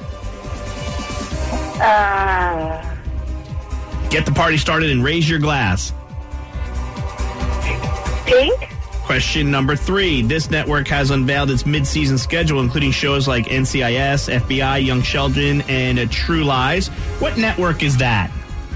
Uh, Get the Party Started and Raise Your Glass. Pink. Question number three. This network has unveiled its mid-season schedule, including shows like N C I S, F B I, Young Sheldon, and uh, True Lies. What network is that?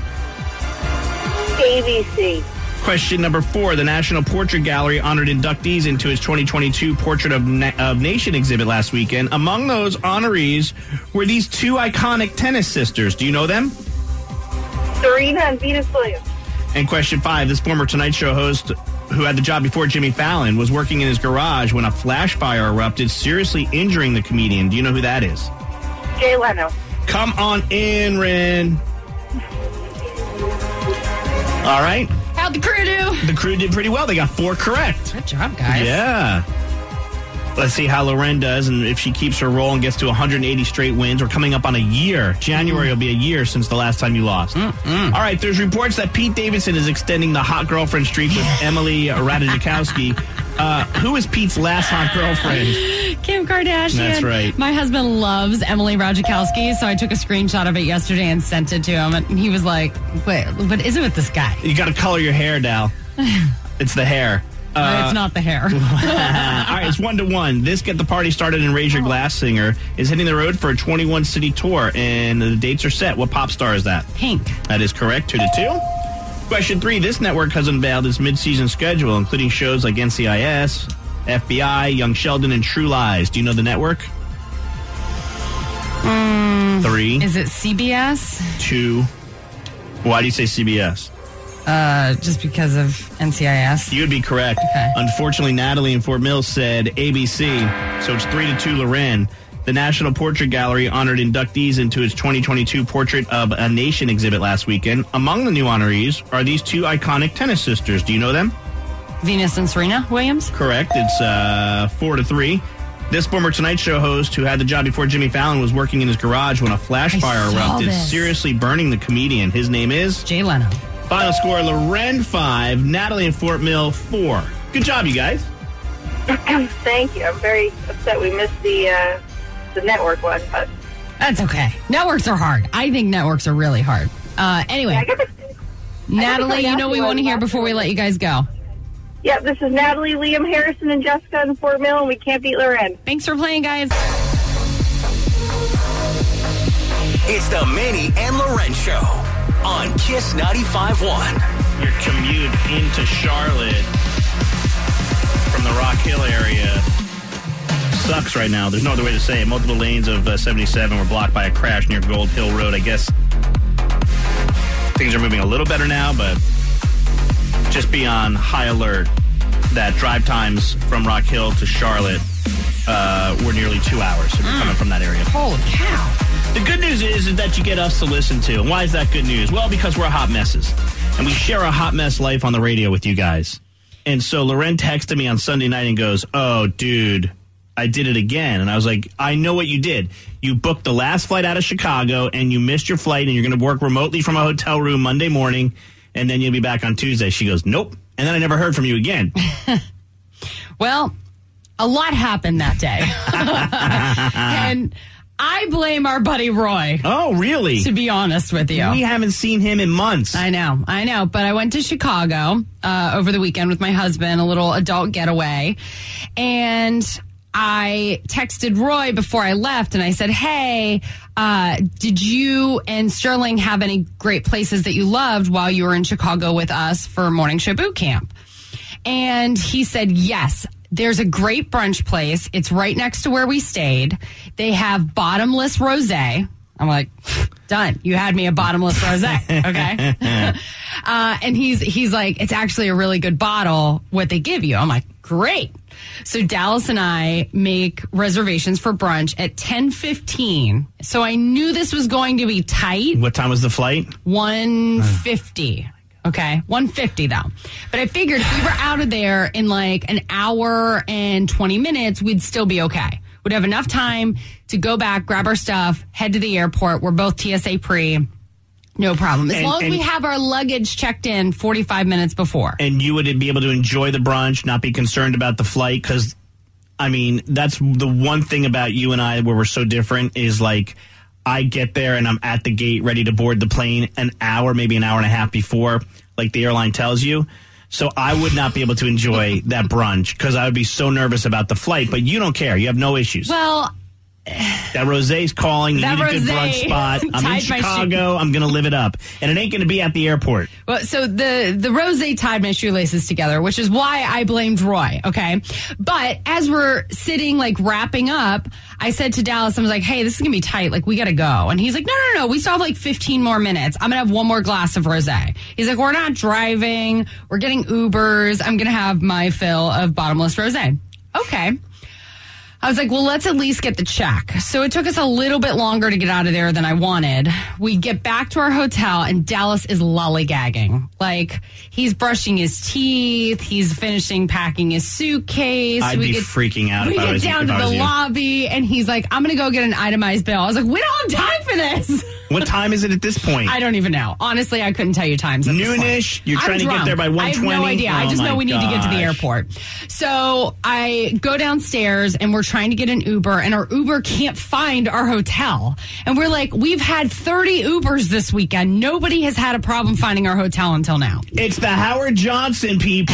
A B C. Question number four. The National Portrait Gallery honored inductees into its twenty twenty-two Portrait of, Na- of Nation exhibit last weekend. Among those honorees were these two iconic tennis sisters. Do you know them? Serena and Venus Williams. And question five. This former Tonight Show host, who had the job before Jimmy Fallon, was working in his garage when a flash fire erupted, seriously injuring the comedian. Do you know who that is? Jay Leno. Come on in, Ren. All right. How'd the crew do? The crew did pretty well. They got four correct. Good job, guys. Yeah. Let's see how Loren does and if she keeps her roll and gets to one hundred eighty straight wins. We're coming up on a year. January will be a year since the last time you lost. Mm-mm. All right, there's reports that Pete Davidson is extending the hot girlfriend streak with Emily Ratajkowski. Uh, who is Pete's last hot girlfriend? Kim Kardashian. That's right. My husband loves Emily Ratajkowski, so I took a screenshot of it yesterday and sent it to him. And he was like, wait, what is it with this guy? You got to color your hair, Dal. It's the hair. Uh, it's not the hair. All right, it's one to one. This Get the Party Started and Raise Your Glass singer is hitting the road for a twenty-one city tour, and the dates are set. What pop star is that? Pink. That is correct. Two to two. Question three. This network has unveiled its mid-season schedule, including shows like N C I S, F B I, Young Sheldon, and True Lies. Do you know the network? Mm, Three. Is it C B S? Two. Why do you say C B S? Uh, just because of N C I S. You would be correct. Okay. Unfortunately, Natalie in Fort Mill said A B C, so it's three to two, Loren. The National Portrait Gallery honored inductees into its twenty twenty-two Portrait of a Nation exhibit last weekend. Among the new honorees are these two iconic tennis sisters. Do you know them? Venus and Serena Williams? Correct. It's uh, four to three. This former Tonight Show host, who had the job before Jimmy Fallon, was working in his garage when a flash I fire saw erupted, this. seriously burning the comedian. His name is? Jay Leno. Final score, Loren five, Natalie in Fort Mill four. Good job, you guys. Thank you. I'm very upset we missed the uh, the network one, but That's okay. Networks are hard. I think networks are really hard. Uh, anyway, I guess Natalie, you know what we want to hear before we let you guys go. Yep, this is Natalie, Liam, Harrison, and Jessica in Fort Mill, and we can't beat Loren. Thanks for playing, guys. It's the Manny and Loren Show on Kiss ninety-five point one. Your commute into Charlotte from the Rock Hill area sucks right now. There's no other way to say it. Multiple lanes of uh, seventy-seven were blocked by a crash near Gold Hill Road. I guess things are moving a little better now, but just be on high alert that drive times from Rock Hill to Charlotte uh, were nearly two hours if you're coming from that area. Holy cow. The good news is, is that you get us to listen to. And why is that good news? Well, because we're hot messes. And we share a hot mess life on the radio with you guys. And so Loren texted me on Sunday night and goes, oh, dude, I did it again. And I was like, I know what you did. You booked the last flight out of Chicago and you missed your flight and you're going to work remotely from a hotel room Monday morning and then you'll be back on Tuesday. She goes, nope. And then I never heard from you again. Well, a lot happened that day. And I blame our buddy Roy. Oh, really? To be honest with you. We haven't seen him in months. I know, I know. But I went to Chicago uh, over the weekend with my husband, a little adult getaway. And I texted Roy before I left and I said, hey, uh, did you and Sterling have any great places that you loved while you were in Chicago with us for Morning Show Boot Camp? And he said, yes. There's a great brunch place. It's right next to where we stayed. They have bottomless rosé. I'm like, done. You had me a bottomless rosé. Okay. uh, and he's, he's like, it's actually a really good bottle, what they give you. I'm like, great. So Dallas and I make reservations for brunch at ten fifteen. So I knew this was going to be tight. What time was the flight? one fifty. Okay, one fifty though. But I figured if we were out of there in like an hour and twenty minutes, we'd still be okay. We'd have enough time to go back, grab our stuff, head to the airport. We're both T S A pre. No problem. As And- long as and- we have our luggage checked in forty-five minutes before. And you would be able to enjoy the brunch, not be concerned about the flight, because, I mean, that's the one thing about you and I where we're so different is like, I get there and I'm at the gate ready to board the plane an hour, maybe an hour and a half before, like the airline tells you. So I would not be able to enjoy that brunch because I would be so nervous about the flight. But you don't care. You have no issues. Well, that rosé's calling. You That need a good rosé brunch spot. I'm in tied my Chicago. I'm going to live it up. And it ain't going to be at the airport. well, so the, the rosé tied my shoelaces together, which is why I blamed Roy, okay? But as we're sitting, like, wrapping up, I said to Dallas, I was like, hey, this is going to be tight. Like, we got to go. And he's like, no, no, no. We still have, like, fifteen more minutes. I'm going to have one more glass of rosé. He's like, we're not driving. We're getting Ubers. I'm going to have my fill of bottomless rosé. Okay. I was like, well, let's at least get the check. So it took us a little bit longer to get out of there than I wanted. We get back to our hotel and Dallas is lollygagging. Like, he's brushing his teeth. He's finishing packing his suitcase. I'd we be get, freaking out We if I get was, down if to I was the you. lobby and he's like, I'm going to go get an itemized bill. I was like, we don't have time for this. What time is it at this point? I don't even know. Honestly, I couldn't tell you times. at this point. Noonish? You're I'm trying to get drunk. there by one I have twenty? no idea. I Oh, just know my we need to get to the gosh. airport. So I go downstairs and we're trying to get an Uber and our Uber can't find our hotel. And we're like, we've had thirty Ubers this weekend. Nobody has had a problem finding our hotel until now. It's the Howard Johnson people.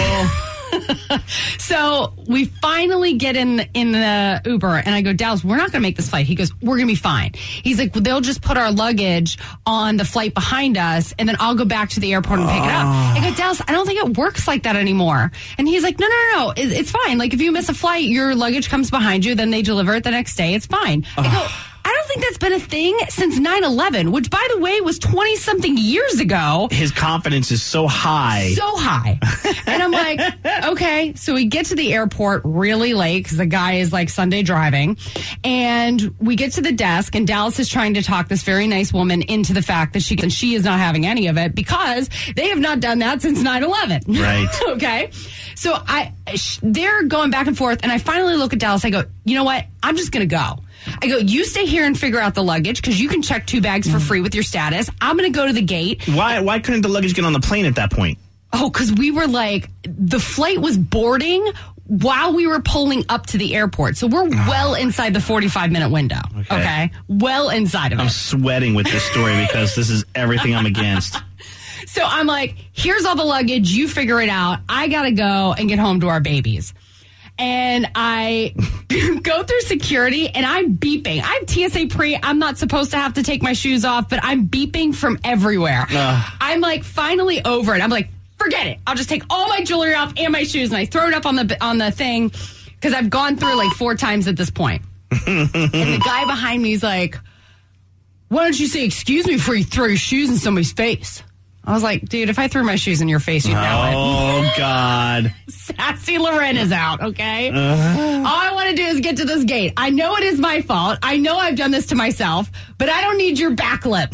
So we finally get in in the Uber and I go, Dallas, we're not going to make this flight. He goes, we're going to be fine. He's like, well, they'll just put our luggage on the flight behind us and then I'll go back to the airport and pick it up. I go, Dallas, I don't think it works like that anymore. And he's like, no, no, no, no. It, it's fine. Like if you miss a flight, your luggage comes behind you, then they deliver it the next day. It's fine. I go, I don't think that's been a thing since nine eleven, which, by the way, was twenty-something years ago. His confidence is so high. So high. And I'm like, okay. So we get to the airport really late because the guy is like Sunday driving. And we get to the desk, and Dallas is trying to talk this very nice woman into the fact that she, and she is not having any of it because they have not done that since nine eleven. Right. Okay. So I, sh- they're going back and forth, and I finally look at Dallas. I go, you know what? I'm just going to go. I go, you stay here and figure out the luggage because you can check two bags for free with your status. I'm going to go to the gate. Why Why couldn't the luggage get on the plane at that point? Oh, because we were like, the flight was boarding while we were pulling up to the airport. So we're well inside the forty-five minute window. Okay. okay? Well inside of it. I'm sweating with this story because this is everything I'm against. So I'm like, here's all the luggage. You figure it out. I got to go and get home to our babies. And I go through security, and I'm beeping. I'm T S A pre. I'm not supposed to have to take my shoes off, but I'm beeping from everywhere. Uh. I'm like finally over it. I'm like, forget it. I'll just take all my jewelry off and my shoes, and I throw it up on the on the thing because I've gone through like four times at this point. And the guy behind me is like, why don't you say excuse me before you throw your shoes in somebody's face? I was like, dude, if I threw my shoes in your face, you'd know it. Oh, God. Sassy Loren is out, okay? Uh-huh. All I want to do is get to this gate. I know it is my fault. I know I've done this to myself, but I don't need your back lip.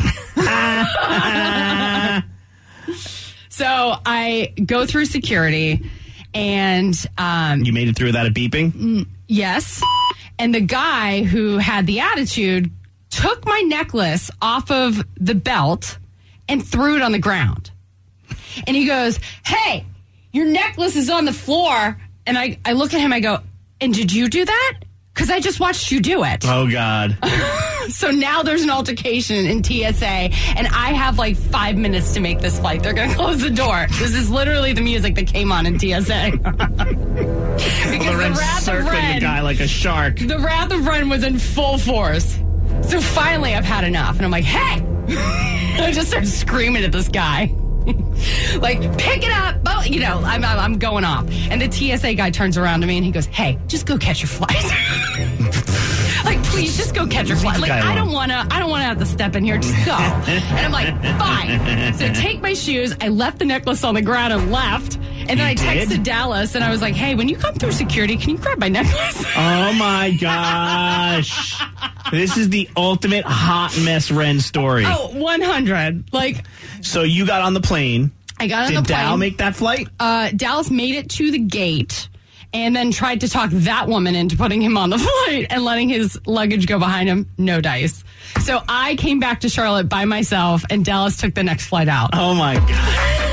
So I go through security, and... Um, you made it through without a beeping? Mm, yes. And the guy who had the attitude took my necklace off of the belt and threw it on the ground. And he goes, hey, your necklace is on the floor. And I, I look at him, I go, and did you do that? Because I just watched you do it. Oh, God. So now there's an altercation in T S A, and I have like five minutes to make this flight. They're going to close the door. This is literally the music that came on in T S A. Because Loren's the Wrath of circling Ren, the guy like a shark. The Wrath of Ren was in full force. So finally I've had enough. And I'm like, hey! I just started screaming at this guy. Like, pick it up. Oh, you know, I'm, I'm I'm going off. And the T S A guy turns around to me and he goes, hey, just go catch your flight. Like, please, just go catch your flight. Like, I don't want to I don't want to have to step in here. Just go. And I'm like, fine. So I take my shoes. I left the necklace on the ground and left. And then You I texted did? Dallas, and I was like, hey, when you come through security, can you grab my necklace? Oh, my gosh. This is the ultimate hot mess Ren story. Oh, one hundred. Like, so you got on the plane. I got on Did the plane. Did Dal make that flight? Uh, Dallas made it to the gate and then tried to talk that woman into putting him on the flight and letting his luggage go behind him. No dice. So I came back to Charlotte by myself, and Dallas took the next flight out. Oh, my God.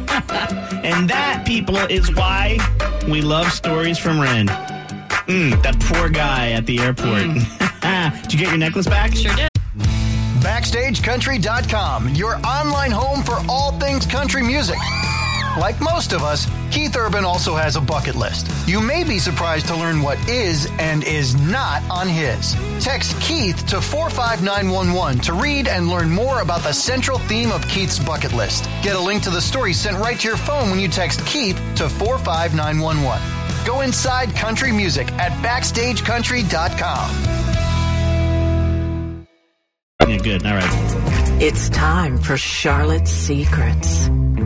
And that, people, is why we love stories from Ren. Mm, that poor guy at the airport. Mm. Did you get your necklace back? Sure did. Backstage Country dot com, your online home for all things country music. Like most of us, Keith Urban also has a bucket list. You may be surprised to learn what is and is not on his. Text Keith to four five nine one one to read and learn more about the central theme of Keith's bucket list. Get a link to the story sent right to your phone when you text Keith to four five nine one one. Go inside country music at backstage country dot com. Yeah, good. All right. It's time for Charlotte's Secrets.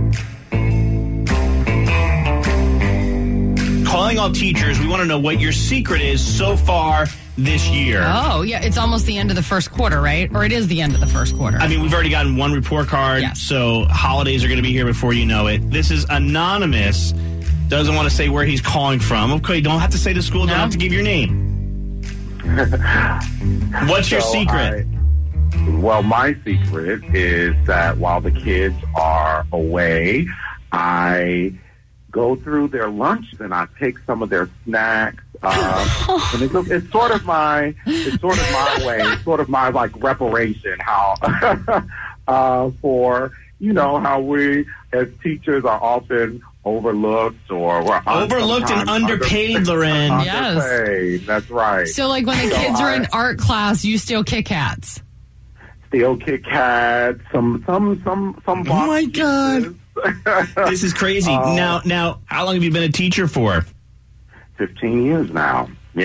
Calling all teachers, we want to know what your secret is so far this year. Oh, yeah. It's almost the end of the first quarter, right? Or it is the end of the first quarter. I mean, we've already gotten one report card, Yes. so holidays are going to be here before you know it. This is anonymous. Doesn't want to say where he's calling from. Okay, don't have to say the school. No. Don't have to give your name. What's your So secret? I- well, my secret is that while the kids are away, I go through their lunch and I take some of their snacks. Uh, and it's, it's sort of my, it's sort of my way. It's sort of my like reparation. How uh, for you know how we as teachers are often overlooked or we're Overlooked and sometimes underpaid, under- Loren. Yes. Underpaid. That's right. So, like, when the So kids are I- in art class, you steal Kit Kats. Steel Kit Kat, some some some some. Oh my God. This is crazy. Uh, now, now, how long have you been a teacher for? Fifteen years now. Yeah.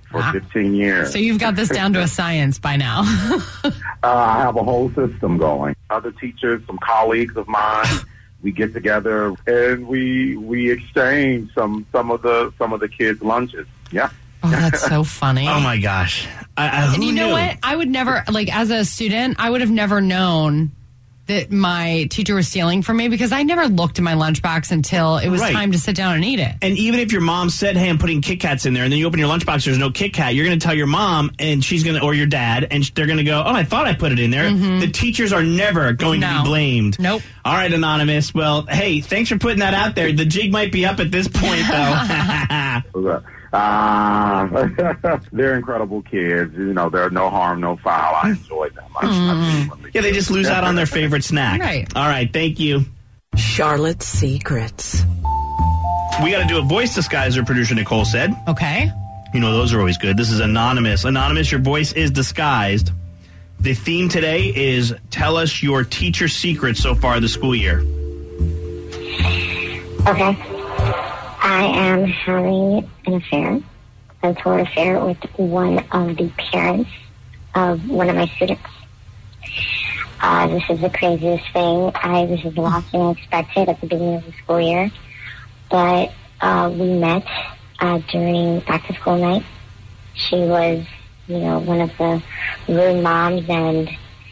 for Wow. fifteen years. So you've got this down to a science by now. uh, I have a whole system going. Other teachers, some colleagues of mine, we get together and we we exchange some some of the some of the kids' lunches. Yeah. Oh, that's so funny. Oh my gosh. I, I, And who you know knew? what? I would never, like, as a student, I would have never known that my teacher was stealing from me because I never looked in my lunchbox until it was Right. time to sit down and eat it. And even if your mom said, hey, I'm putting Kit Kats in there, and then you open your lunchbox, there's no Kit Kat, you're going to tell your mom, and she's going to, or your dad, and they're going to go, oh, I thought I put it in there. Mhm. The teachers are never going to No. be blamed. Nope. All right, Anonymous. Well, hey, thanks for putting that out there. The jig might be up at this point, though. Uh, they're incredible kids. You know, they're no harm, no foul. I enjoy them. I, I genuinely Yeah, they just lose out on their favorite snack. Right. All right, thank you. Charlotte's Secrets. We got to do a voice disguiser, producer Nicole said. Okay. You know, those are always good. This is Anonymous. Anonymous, your voice is disguised. The theme today is tell us your teacher secrets so far this school year. Okay. I am having an affair, a tour affair with one of the parents of one of my students. Uh, this is the craziest thing. I This is the last thing I expected at the beginning of the school year. But uh, we met uh, during back-to-school night. She was, you know, one of the room moms, and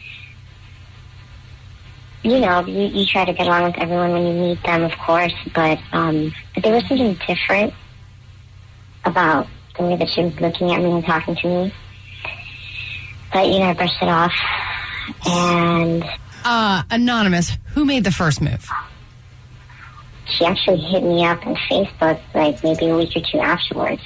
you know, you, you try to get along with everyone when you meet them, of course, but um, there was something different about the way that she was looking at me and talking to me. But, you know, I brushed it off, and Uh, Anonymous, who made the first move? she actually hit me up on Facebook, like, maybe a week or two afterwards.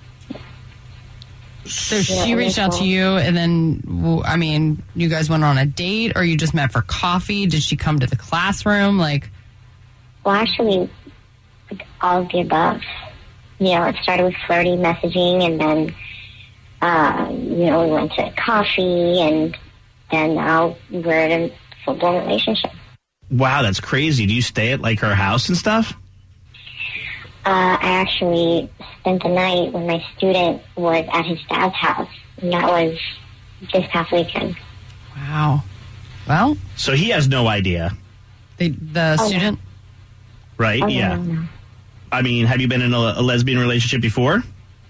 So she reached out to you, and then, w- I mean, you guys went on a date, or you just met for coffee? Did she come to the classroom? Like, Well, actually, like, all of the above. You know, it started with flirty messaging, and then, uh, you know, we went to coffee, and then now we're in a full-blown relationship. Wow, that's crazy. Do you stay at, like, her house and stuff? Uh, I actually spent the night when my student was at his dad's house, and that was this past weekend. wow. Well, So he has no idea, the, the Oh, student? right? Oh, no, yeah. no, no. I mean, have you been in a, a lesbian relationship before?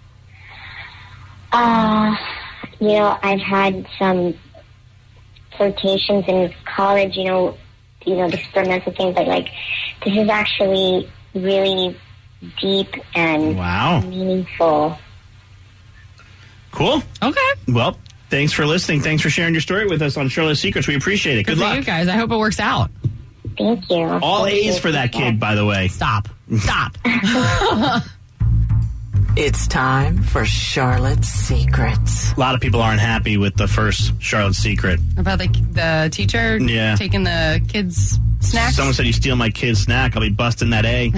Uh, you know, I've had some flirtations in college, you know, you know, the experimental things, but, like, this is actually really deep and Wow. meaningful. Cool. Okay. Well, thanks for listening. Thanks for sharing your story with us on Charlotte's Secrets. We appreciate it. Good Good for luck. you guys. I hope it works out. Thank you. All A's for that kid, by the way. Stop. Stop. It's time for Charlotte's Secrets. A lot of people aren't happy with the first Charlotte's Secret. About the, the teacher Yeah. taking the kids' snacks? Someone said you steal my kid's snack, I'll be busting that A.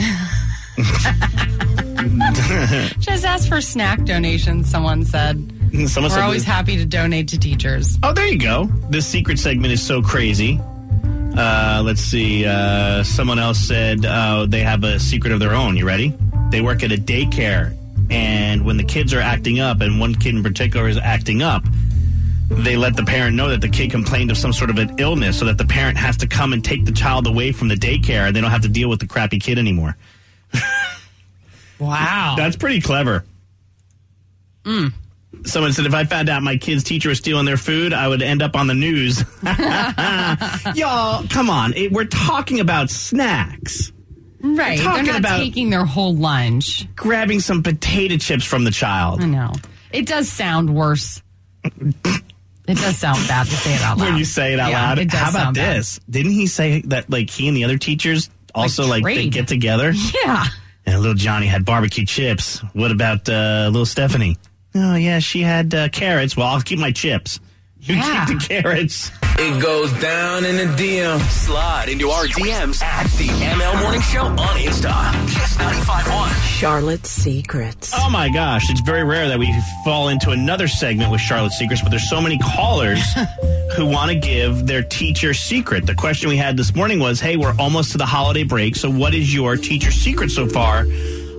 Just ask for snack donations, someone said. Someone We're said always that- happy to donate to teachers. Oh, there you go. This secret segment is so crazy. Uh, let's see. Uh, someone else said uh, they have a secret of their own. You ready? They work at a daycare, and when the kids are acting up, and one kid in particular is acting up, they let the parent know that the kid complained of some sort of an illness, so that the parent has to come and take the child away from the daycare, and they don't have to deal with the crappy kid anymore. Wow. That's pretty clever. Mm. Someone said, if I found out my kid's teacher was stealing their food, I would end up on the news. Y'all, come on. It, we're talking about snacks. Right. They're talking not about- taking their whole lunch. Grabbing some potato chips from the child. I know. It does sound worse. It does sound bad to say it out loud. When you say it out Yeah, loud. it does How about sound bad. this? Didn't he say that, like, he and the other teachers also, like, they trade. get together? Yeah. And little Johnny had barbecue chips. What about uh, little Stephanie? Oh, yeah, she had uh, carrots. Well, I'll keep my chips. You Yeah. keep the carrots. It goes down in the D M. Slide into our D Ms at the M L Morning Show on Insta. Kiss ninety-five point one. Charlotte's Secrets. Oh my gosh, it's very rare that we fall into another segment with Charlotte's Secrets, but there's so many callers who want to give their teacher secret. The question we had this morning was, hey, we're almost to the holiday break, so what is your teacher secret so far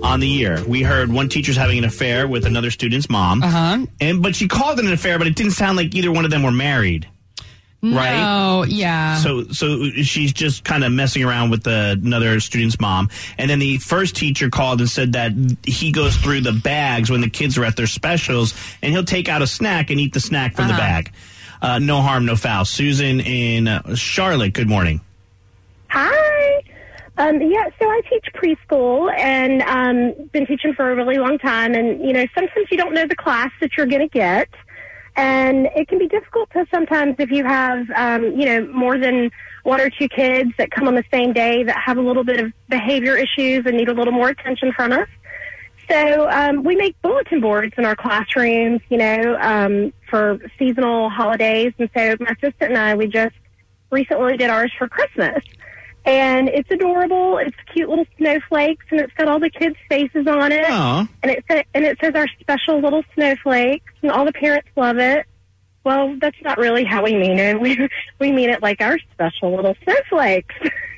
on the year. We heard one teacher's having an affair with another student's mom. Uh-huh. And but she called it an affair, but it didn't sound like either one of them were married. Right? No, yeah. So so she's just kind of messing around with the, another student's mom. And then the first teacher called and said that he goes through the bags when the kids are at their specials, and he'll take out a snack and eat the snack from uh-huh. the bag. Uh, no harm, no foul. Susan in uh, Charlotte, good morning. Hi. Um, yeah, so I teach preschool and um, been teaching for a really long time. And, you know, sometimes you don't know the class that you're going to get. And it can be difficult to sometimes if you have, um, you know, more than one or two kids that come on the same day that have a little bit of behavior issues and need a little more attention from us. So um, we make bulletin boards in our classrooms, you know, um, for seasonal holidays. And so my assistant and I, we just recently did ours for Christmas. And it's adorable. It's cute little snowflakes, and it's got all the kids' faces on it. Aww. And it sa- and it says our special little snowflakes, and all the parents love it. Well, that's not really how we mean it. We we mean it like our special little snowflakes.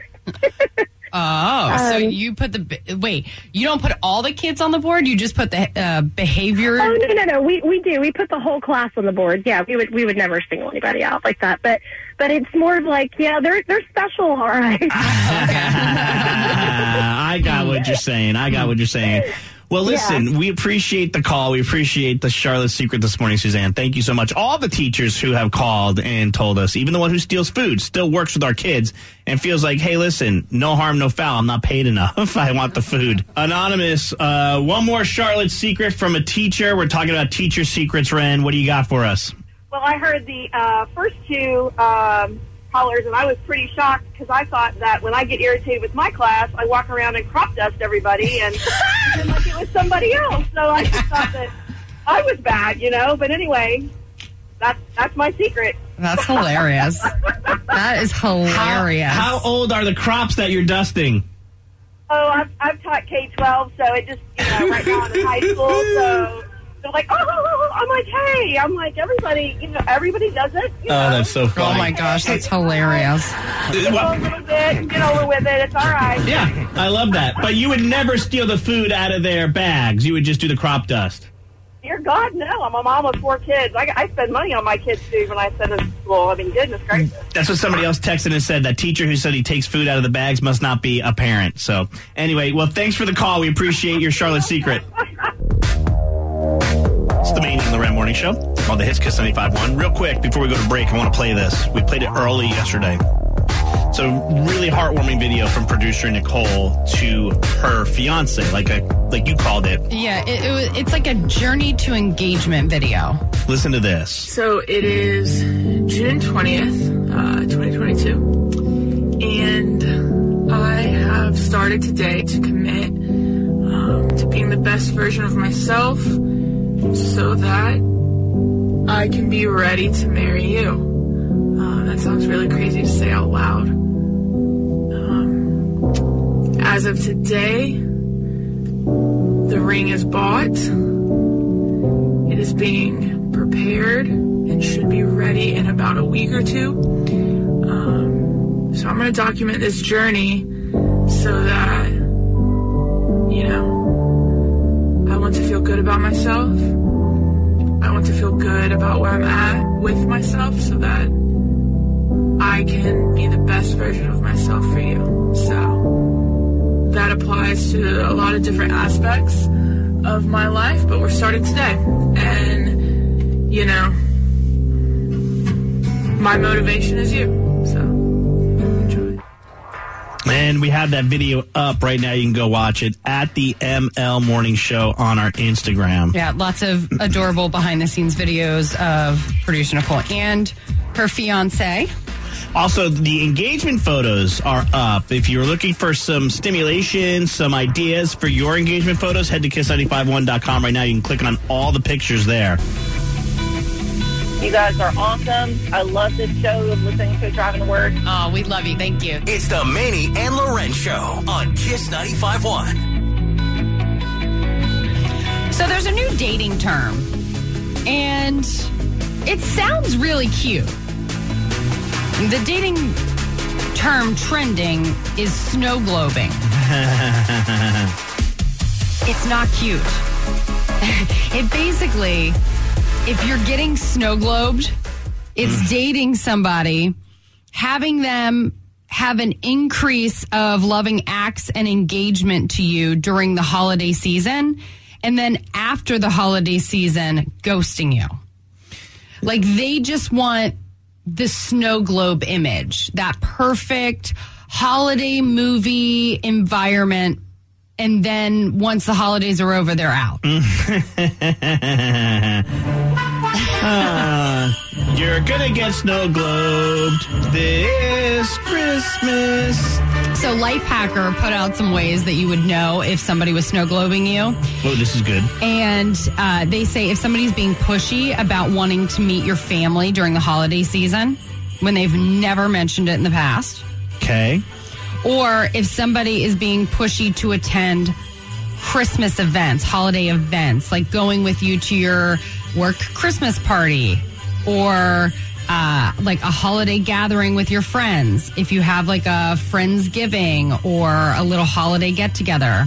Oh, so Um, you put the wait? You don't put all the kids on the board. You just put the uh, behavior. Oh no, no, no. We we do. We put the whole class on the board. Yeah, we would we would never single anybody out like that. But but it's more of like, yeah, they're they're special, all right. I got what you're saying. I got what you're saying. Well, listen, Yeah. we appreciate the call. We appreciate the Charlotte secret this morning, Suzanne. Thank you so much. All the teachers who have called and told us, even the one who steals food, still works with our kids and feels like, hey, listen, no harm, no foul. I'm not paid enough. I want the food. Anonymous, uh, one more Charlotte secret from a teacher. We're talking about teacher secrets, Ren. What do you got for us? Well, I heard the uh, first two um, callers, and I was pretty shocked because I thought that when I get irritated with my class, I walk around and crop dust everybody and pretend like it was somebody else. So I just thought that I was bad, you know. But anyway, that's that's my secret. That's hilarious. That is hilarious. How, how old are the crops that you're dusting? Oh, I've, I've taught K twelve, so it just, you know, right now I'm in high school, so they're like, oh, oh, oh, I'm like, hey, I'm like, everybody, you know, everybody does it. You know? Oh, that's so funny. Oh my gosh, that's hilarious. Just go a little bit, get over with it, it's all right. Yeah, I love that. But you would never steal the food out of their bags. You would just do the crop dust. Dear God, no. I'm a mom of four kids. I, I spend money on my kids' food when I send them to school. I mean, goodness gracious. That's what somebody else texted and said. That teacher who said he takes food out of the bags must not be a parent. So anyway, well, thanks for the call. We appreciate your Charlotte secret. It's the main in the Ram Morning Show on the Hits Kiss ninety-five point one. Real quick, before we go to break, I want to play this. We played it early yesterday. It's a really heartwarming video from producer Nicole to her fiance, like a like you called it. Yeah, it, it was, it's like a journey to engagement video. Listen to this. So it is June twentieth, uh, twenty twenty-two, and I have started today to commit um, to being the best version of myself so that I can be ready to marry you. Uh, that sounds really crazy to say out loud. Um, as of today, the ring is bought. It is being prepared and should be ready in about a week or two. Um, so I'm going to document this journey so that, you know, I want to feel good about myself. I want to feel good about where I'm at with myself so that I can be the best version of myself for you. So that applies to a lot of different aspects of my life, but we're starting today. And, you know, my motivation is you. So enjoy. And we have that video up right now. You can go watch it at the M L Morning Show on our Instagram. Yeah, lots of adorable behind-the-scenes videos of producer Nicole and her fiance. Also, the engagement photos are up. If you're looking for some stimulation, some ideas for your engagement photos, head to kiss nine five one dot com right now. You can click on all the pictures there. You guys are awesome. I love this show. Listening to it driving to work. Oh, we love you. Thank you. It's the Manny and Loren Show on Kiss ninety-five point one. So there's a new dating term, and it sounds really cute. The dating term trending is snow globing. It's not cute. It basically, if you're getting snow globed, it's mm. dating somebody, having them have an increase of loving acts and engagement to you during the holiday season, and then after the holiday season, ghosting you. Like, they just want the snow globe image, that perfect holiday movie environment, and then once the holidays are over, they're out. uh, you're gonna get snow globed this Christmas. So Lifehacker put out some ways that you would know if somebody was snow globing you. Oh, this is good. And uh, they say if somebody's being pushy about wanting to meet your family during the holiday season, when they've never mentioned it in the past. Okay. Or if somebody is being pushy to attend Christmas events, holiday events, like going with you to your work Christmas party, or uh, like a holiday gathering with your friends, if you have like a Friendsgiving or a little holiday get-together.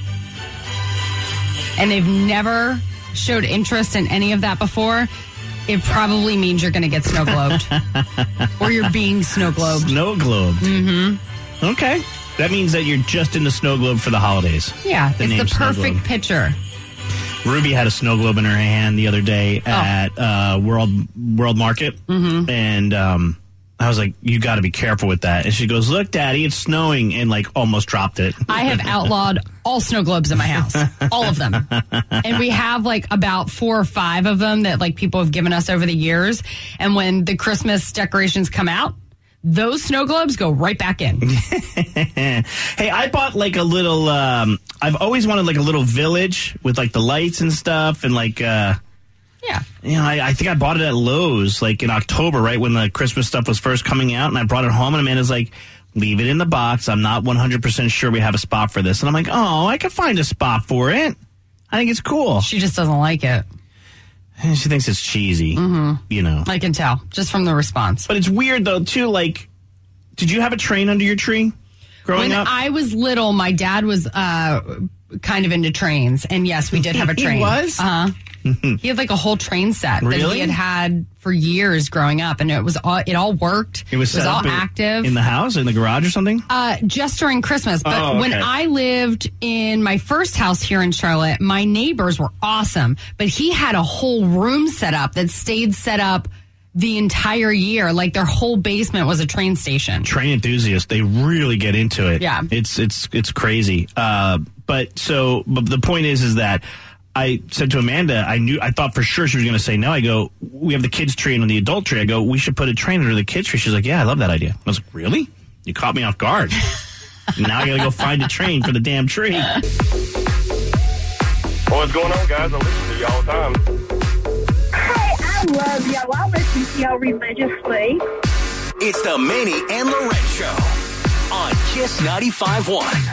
And they've never showed interest in any of that before, it probably means you're going to get snow globed. Or you're being snow globed. Snow globed. Mm-hmm. Okay. That means that you're just in the snow globe for the holidays. Yeah, the it's the perfect picture. Ruby had a snow globe in her hand the other day at oh. uh, World World Market. Mm-hmm. And um, I was like, you got to be careful with that. And she goes, look, Daddy, it's snowing, and like almost dropped it. I have outlawed all snow globes in my house. All of them. And we have like about four or five of them that like people have given us over the years. And when the Christmas decorations come out, those snow globes go right back in. Hey, I bought like a little, um, I've always wanted like a little village with like the lights and stuff and like, uh, yeah. You know, I, I think I bought it at Lowe's like in October, right when the Christmas stuff was first coming out, and I brought it home, and Amanda's like, leave it in the box. I'm not one hundred percent sure we have a spot for this. And I'm like, oh, I could find a spot for it. I think it's cool. She just doesn't like it. She thinks it's cheesy, mm-hmm. you know. I can tell, just from the response. But it's weird, though, too, like, did you have a train under your tree growing when up? When I was little, my dad was uh, kind of into trains, and yes, we did have a train. He was? Uh-huh. He had like a whole train set really? that he had had for years growing up, and it was all, it all worked. It was, it was all in, active. In the house, in the garage or something? Uh, just during Christmas. But oh, okay. when I lived in my first house here in Charlotte, my neighbors were awesome, but he had a whole room set up that stayed set up the entire year. Like their whole basement was a train station. Train enthusiasts, they really get into it. Yeah. It's, it's, it's crazy. Uh, but so, but the point is, is that I said to Amanda, I knew, I thought for sure she was going to say no. I go, we have the kids tree and the adult tree. I go, we should put a train under the kids tree. She's like, yeah, I love that idea. I was like, really? You caught me off guard. Now I got to go find a train for the damn tree. Well, what's going on, guys? I listen to you all the time. Hey, I love y'all. I listen to y'all religiously. It's the Manny and Loren Show on Kiss ninety-five point one.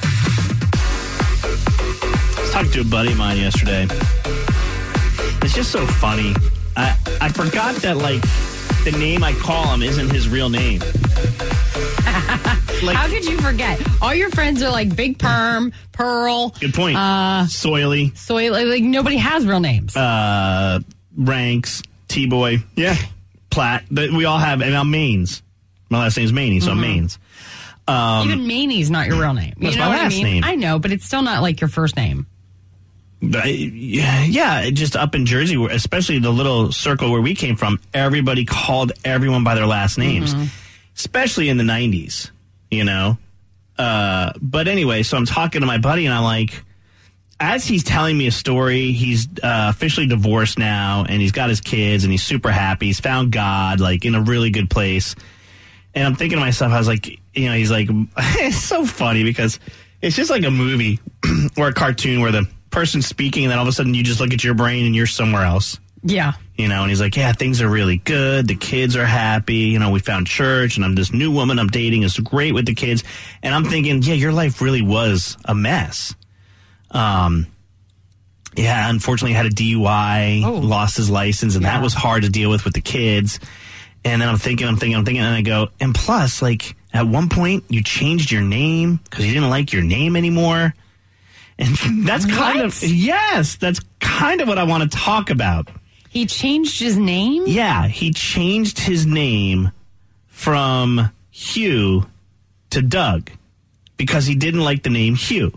I was talking to a buddy of mine yesterday. It's just so funny. I, I forgot that, like, the name I call him isn't his real name. Like, how could you forget? All your friends are like Big Perm, Pearl. Good point. Uh, Soily. Soily. Like, nobody has real names. Uh, Ranks. T-Boy. Yeah. Platt. We all have, and I'm Maines. My last name's Maney, so mm-hmm. I'm Maines. Um, Even Maney's not your real name. That's you know my what last I mean? name. I know, but it's still not like your first name. Yeah, yeah, just up in Jersey, especially the little circle where we came from, everybody called everyone by their last names, mm-hmm. especially in the nineties, you know? Uh, but anyway, so I'm talking to my buddy, and I'm like, as he's telling me a story, he's uh, officially divorced now, and he's got his kids, and he's super happy. He's found God, like, in a really good place. And I'm thinking to myself, I was like, you know, he's like, it's so funny because it's just like a movie or a cartoon where the person's speaking and then all of a sudden you just look at your brain and you're somewhere else. Yeah. You know, and he's like, yeah, things are really good. The kids are happy. You know, we found church, and I'm this new woman I'm dating is great with the kids. And I'm thinking, yeah, your life really was a mess. Um, yeah, unfortunately had a D U I, oh. lost his license, and yeah. that was hard to deal with with the kids. And then I'm thinking, I'm thinking, I'm thinking, and I go, and plus, like, at one point, you changed your name because you didn't like your name anymore. And that's kind of, yes, that's kind of what I want to talk about. He changed his name? Yeah, he changed his name from Hugh to Doug because he didn't like the name Hugh.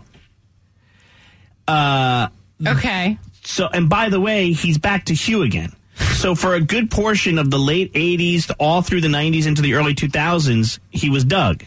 Uh, okay. So, and by the way, he's back to Hugh again. So for a good portion of the late eighties to all through the nineties into the early two thousands, he was Doug.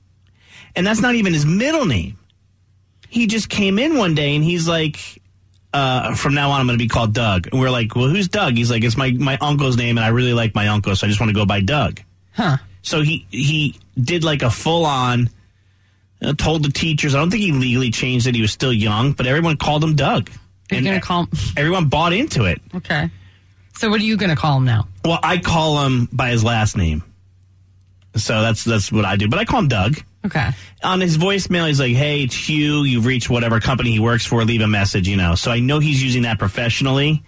And that's not even his middle name. He just came in one day and he's like, uh, from now on I'm going to be called Doug. And we're like, well, who's Doug? He's like, it's my, my uncle's name and I really like my uncle, so I just want to go by Doug. Huh. So he, he did like a full-on, uh, told the teachers, I don't think he legally changed it, he was still young, but everyone called him Doug. You're and going to call him? Everyone bought into it. Okay. So what are you going to call him now? Well, I call him by his last name. So that's that's what I do. But I call him Doug. Okay. On his voicemail, he's like, hey, it's Hugh. You've reached whatever company he works for. Leave a message, you know. So I know he's using that professionally.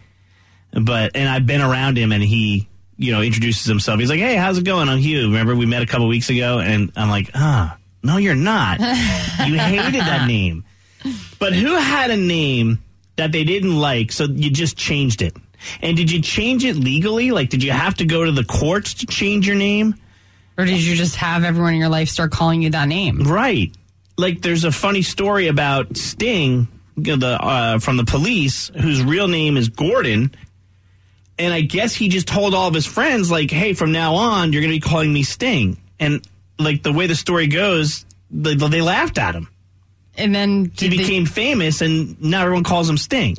But, and I've been around him and he, you know, introduces himself. He's like, hey, how's it going? I'm Hugh. Remember we met a couple weeks ago? And I'm like, ah, oh, no, you're not. You hated that name. But who had a name that they didn't like, so you just changed it? And did you change it legally? Like, did you have to go to the courts to change your name? Or did you just have everyone in your life start calling you that name? Right. Like, there's a funny story about Sting, the uh, from the Police, whose real name is Gordon. And I guess he just told all of his friends, like, hey, from now on, you're going to be calling me Sting. And, like, the way the story goes, they, they laughed at him. And then he became they... famous, and now everyone calls him Sting.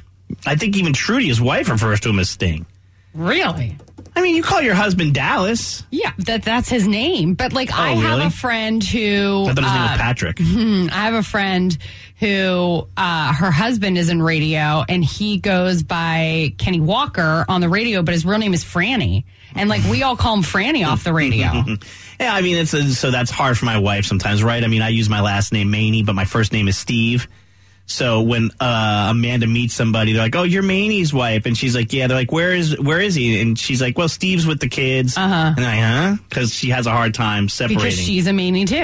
I think even Trudy, his wife, refers to him as Sting. Really? I mean, you call your husband Dallas. Yeah, that that's his name. But, like, oh, I really? have a friend who... I thought his uh, name was Patrick. I have a friend who, uh, her husband is in radio, and he goes by Kenny Walker on the radio, but his real name is Franny. And, like, we all call him Franny off the radio. Yeah, I mean, it's a, so that's hard for my wife sometimes, right? I mean, I use my last name, Maney, but my first name is Steve. So when uh, Amanda meets somebody, they're like, "Oh, you're Maney's wife," and she's like, "Yeah." They're like, "Where is where is he?" And she's like, "Well, Steve's with the kids." Uh huh. And I'm like, huh? Because she has a hard time separating. Because she's a Maney too.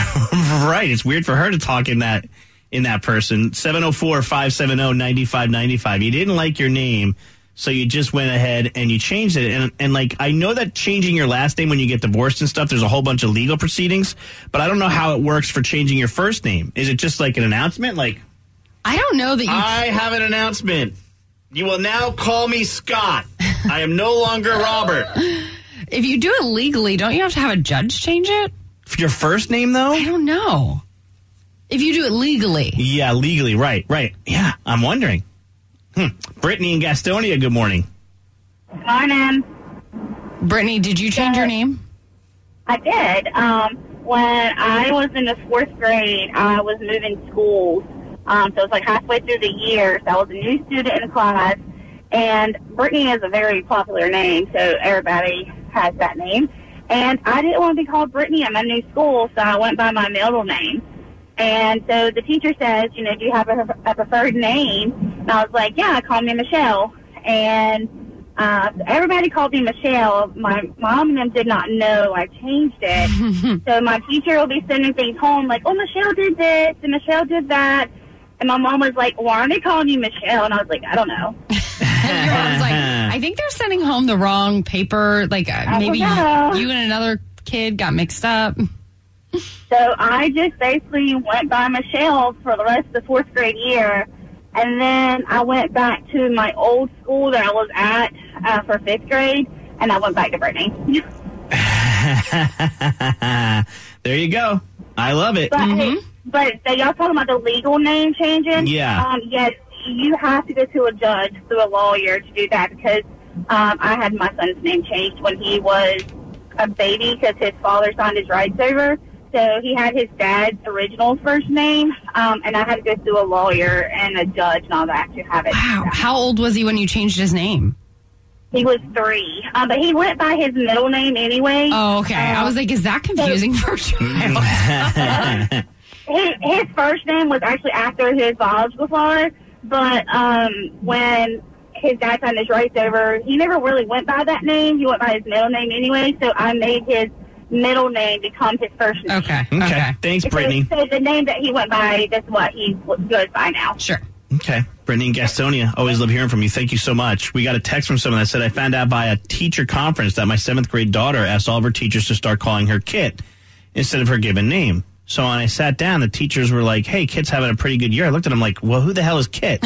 Right. It's weird for her to talk in that in that person. seven oh four, five seven oh, nine five nine five. You didn't like your name, so you just went ahead and you changed it. And and like, I know that changing your last name when you get divorced and stuff, there's a whole bunch of legal proceedings, but I don't know how it works for changing your first name. Is it just like an announcement, like? I don't know that you... I have an announcement. You will now call me Scott. I am no longer Robert. If you do it legally, don't you have to have a judge change it? For your first name, though? I don't know. If you do it legally. Yeah, legally. Right, right. Yeah, I'm wondering. Hmm. Brittany in Gastonia, good morning. Morning. Brittany, did you change uh, your name? I did. Um, when I was in the fourth grade, I was moving schools. Um, so it was like halfway through the year. So I was a new student in the class. And Brittany is a very popular name, so everybody has that name. And I didn't want to be called Brittany at my new school, so I went by my middle name. And so the teacher says, you know, do you have a, a preferred name? And I was like, yeah, call me Michelle. And uh, everybody called me Michelle. My mom and them did not know I changed it. So my teacher will be sending things home like, oh, Michelle did this and Michelle did that. And my mom was like, why are they calling you Michelle? And I was like, I don't know. And your mom's like, I think they're sending home the wrong paper. Like, uh, maybe you, you and another kid got mixed up. So I just basically went by Michelle for the rest of the fourth grade year. And then I went back to my old school that I was at uh, for fifth grade. And I went back to Brittany. There you go. I love it. But, Mm-hmm. but so y'all talking about the legal name changing? Yeah. Um, yes, you have to go to a judge, through a lawyer to do that because um, I had my son's name changed when he was a baby because his father signed his rights over. So he had his dad's original first name, um, and I had to go through a lawyer and a judge and all that to have it. Wow. How old was he when you changed his name? He was three, um, but he went by his middle name anyway. Oh, okay. Um, I was like, is that confusing so, for a child? his, his first name was actually after his biological father, but um, when his dad signed his rights over, he never really went by that name. He went by his middle name anyway, so I made his middle name become his first name. Okay. Okay. Okay. Thanks, So- Brittany. So the name that he went by, that's what he goes by now. Sure. Okay. Brittany and Gastonia, always love hearing from you. Thank you so much. We got a text from someone that said, I found out by a teacher conference that my seventh grade daughter asked all of her teachers to start calling her Kit instead of her given name. So when I sat down, the teachers were like, hey, Kit's having a pretty good year. I looked at them like, well, who the hell is Kit?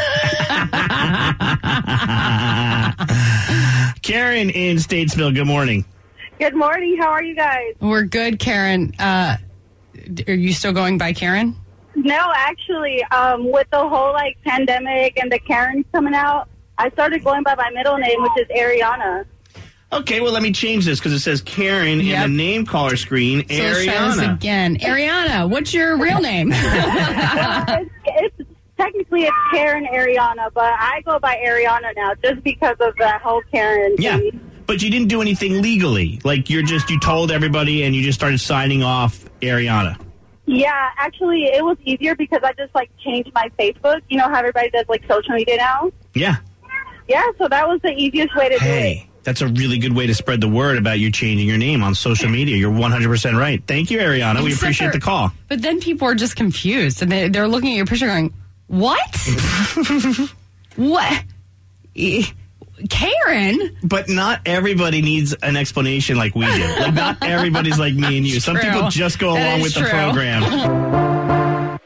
Karen in Statesville, good morning. Good morning. How are you guys? We're good, Karen. Uh, are you still going by Karen? No, actually, um, with the whole like pandemic and the Karens coming out, I started going by my middle name, which is Ariana. Okay, well, let me change this because it says Karen Yep. in the name caller screen, So let's try this Ariana. again. Ariana, what's your real name? well, it's, it's technically it's Karen Ariana, but I go by Ariana now just because of the whole Karen Yeah, thing. but you didn't do anything legally. Like, you're just, you told everybody and you just started signing off Ariana. Yeah, actually, it was easier because I just like changed my Facebook. You know how everybody does like social media now? Yeah. Yeah, so that was the easiest way to do it. Hey, that's a really good way to spread the word about you changing your name on social media. You're one hundred percent right. Thank you, Ariana. We Except appreciate for- the call. But then people are just confused, and they, they're looking at your picture going, what? What? Eh, Karen? But not everybody needs an explanation like we do. Like, not everybody's like me and you. Some True. people just go That along is with the true. program.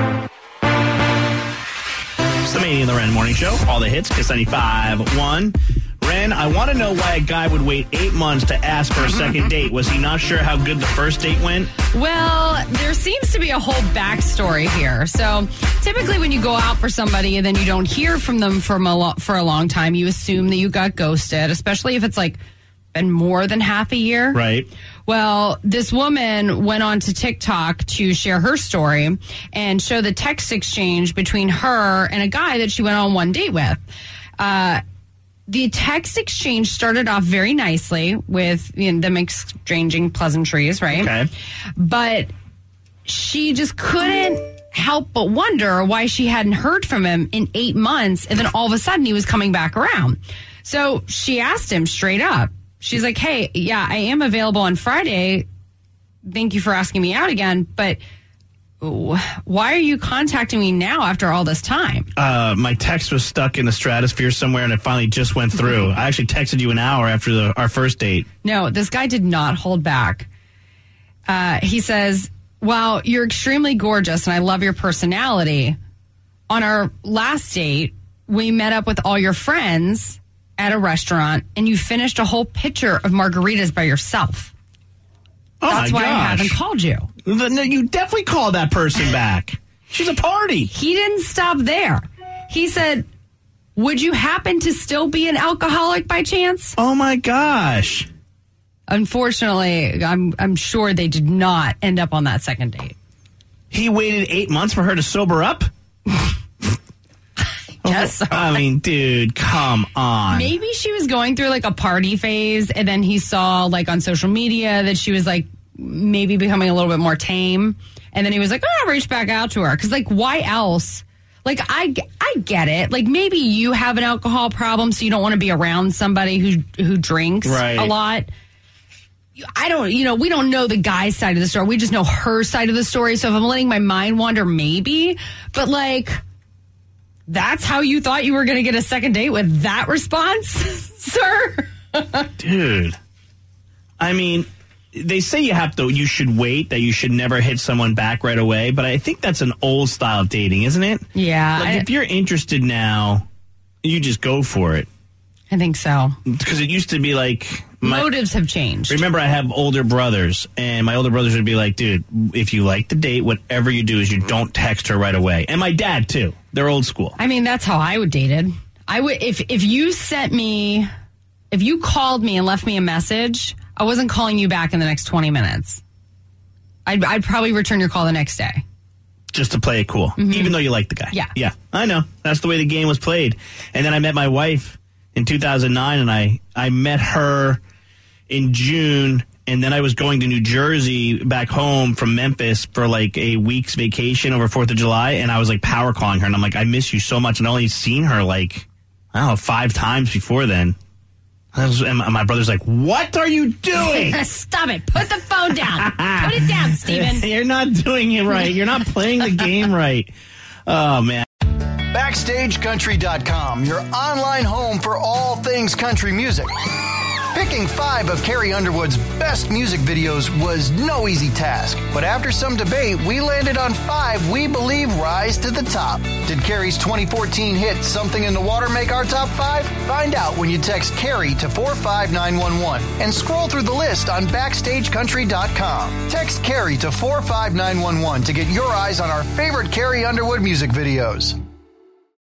Samani and the Ren Morning Show. All the hits, Kiss ninety-five one. Ren, I want to know why a guy would wait eight months to ask for a second date. Was he not sure how good the first date went? Well, there seems to be a whole backstory here. So typically when you go out for somebody and then you don't hear from them for a, lo- for a long time, you assume that you got ghosted, especially if it's like been more than half a year. Right. Well, this woman went on to TikTok to share her story and show the text exchange between her and a guy that she went on one date with. Uh, the text exchange started off very nicely with you know, them exchanging pleasantries, right? Okay. But she just couldn't help but wonder why she hadn't heard from him in eight months, and then all of a sudden he was coming back around. So she asked him straight up. She's like, hey, yeah, I am available on Friday. Thank you for asking me out again, but why are you contacting me now after all this time? Uh, my text was stuck in the stratosphere somewhere, and it finally just went through. I actually texted you an hour after the, our first date. No, this guy did not hold back. Uh, he says, well, you're extremely gorgeous, and I love your personality. On our last date, we met up with all your friends at a restaurant, and you finished a whole pitcher of margaritas by yourself. Oh That's my why I gosh. haven't called you. No, you definitely called that person back. She's a party. He didn't stop there. He said, would you happen to still be an alcoholic by chance? Oh my gosh. Unfortunately, I'm I'm sure they did not end up on that second date. He waited eight months for her to sober up? Yes. So. I mean, dude, come on. Maybe she was going through like a party phase, and then he saw like on social media that she was like maybe becoming a little bit more tame, and then he was like, oh, I'll reach back out to her. Because like, why else? Like, I, I get it. Like, maybe you have an alcohol problem, so you don't want to be around somebody who who drinks Right. a lot. I don't, you know, we don't know the guy's side of the story. We just know her side of the story. So if I'm letting my mind wander, maybe. But like, that's how you thought you were going to get a second date with that response, sir? Dude. I mean, they say you have to, you should wait, that you should never hit someone back right away. But I think that's an old style of dating, isn't it? Yeah. Like, I, if you're interested now, you just go for it. I think so. Because it used to be like... My, Motives have changed. Remember, I have older brothers, and my older brothers would be like, dude, if you like the date, whatever you do is you don't text her right away. And my dad, too. They're old school. I mean, that's how I would dated. I would, if, if you sent me, if you called me and left me a message, I wasn't calling you back in the next twenty minutes. I'd, I'd probably return your call the next day. Just to play it cool, mm-hmm. even though you like the guy. Yeah. Yeah, I know. That's the way the game was played. And then I met my wife in two thousand nine, and I, I met her in June, and then I was going to New Jersey back home from Memphis for like a week's vacation over fourth of July, and I was like power calling her, and I'm like, I miss you so much, and I only seen her like, I don't know, five times before then. And my brother's like, what are you doing? Stop it. Put the phone down. Put it down, Steven. You're not doing it right. You're not playing the game right. Oh, man. Backstage Country dot com, your online home for all things country music. Picking five of Carrie Underwood's best music videos was no easy task, but after some debate, we landed on five we believe rise to the top. Did Carrie's twenty fourteen hit Something in the Water make our top five? Find out when you text Carrie to four five nine one one and scroll through the list on Backstage Country dot com. Text Carrie to four five nine one one to get your eyes on our favorite Carrie Underwood music videos.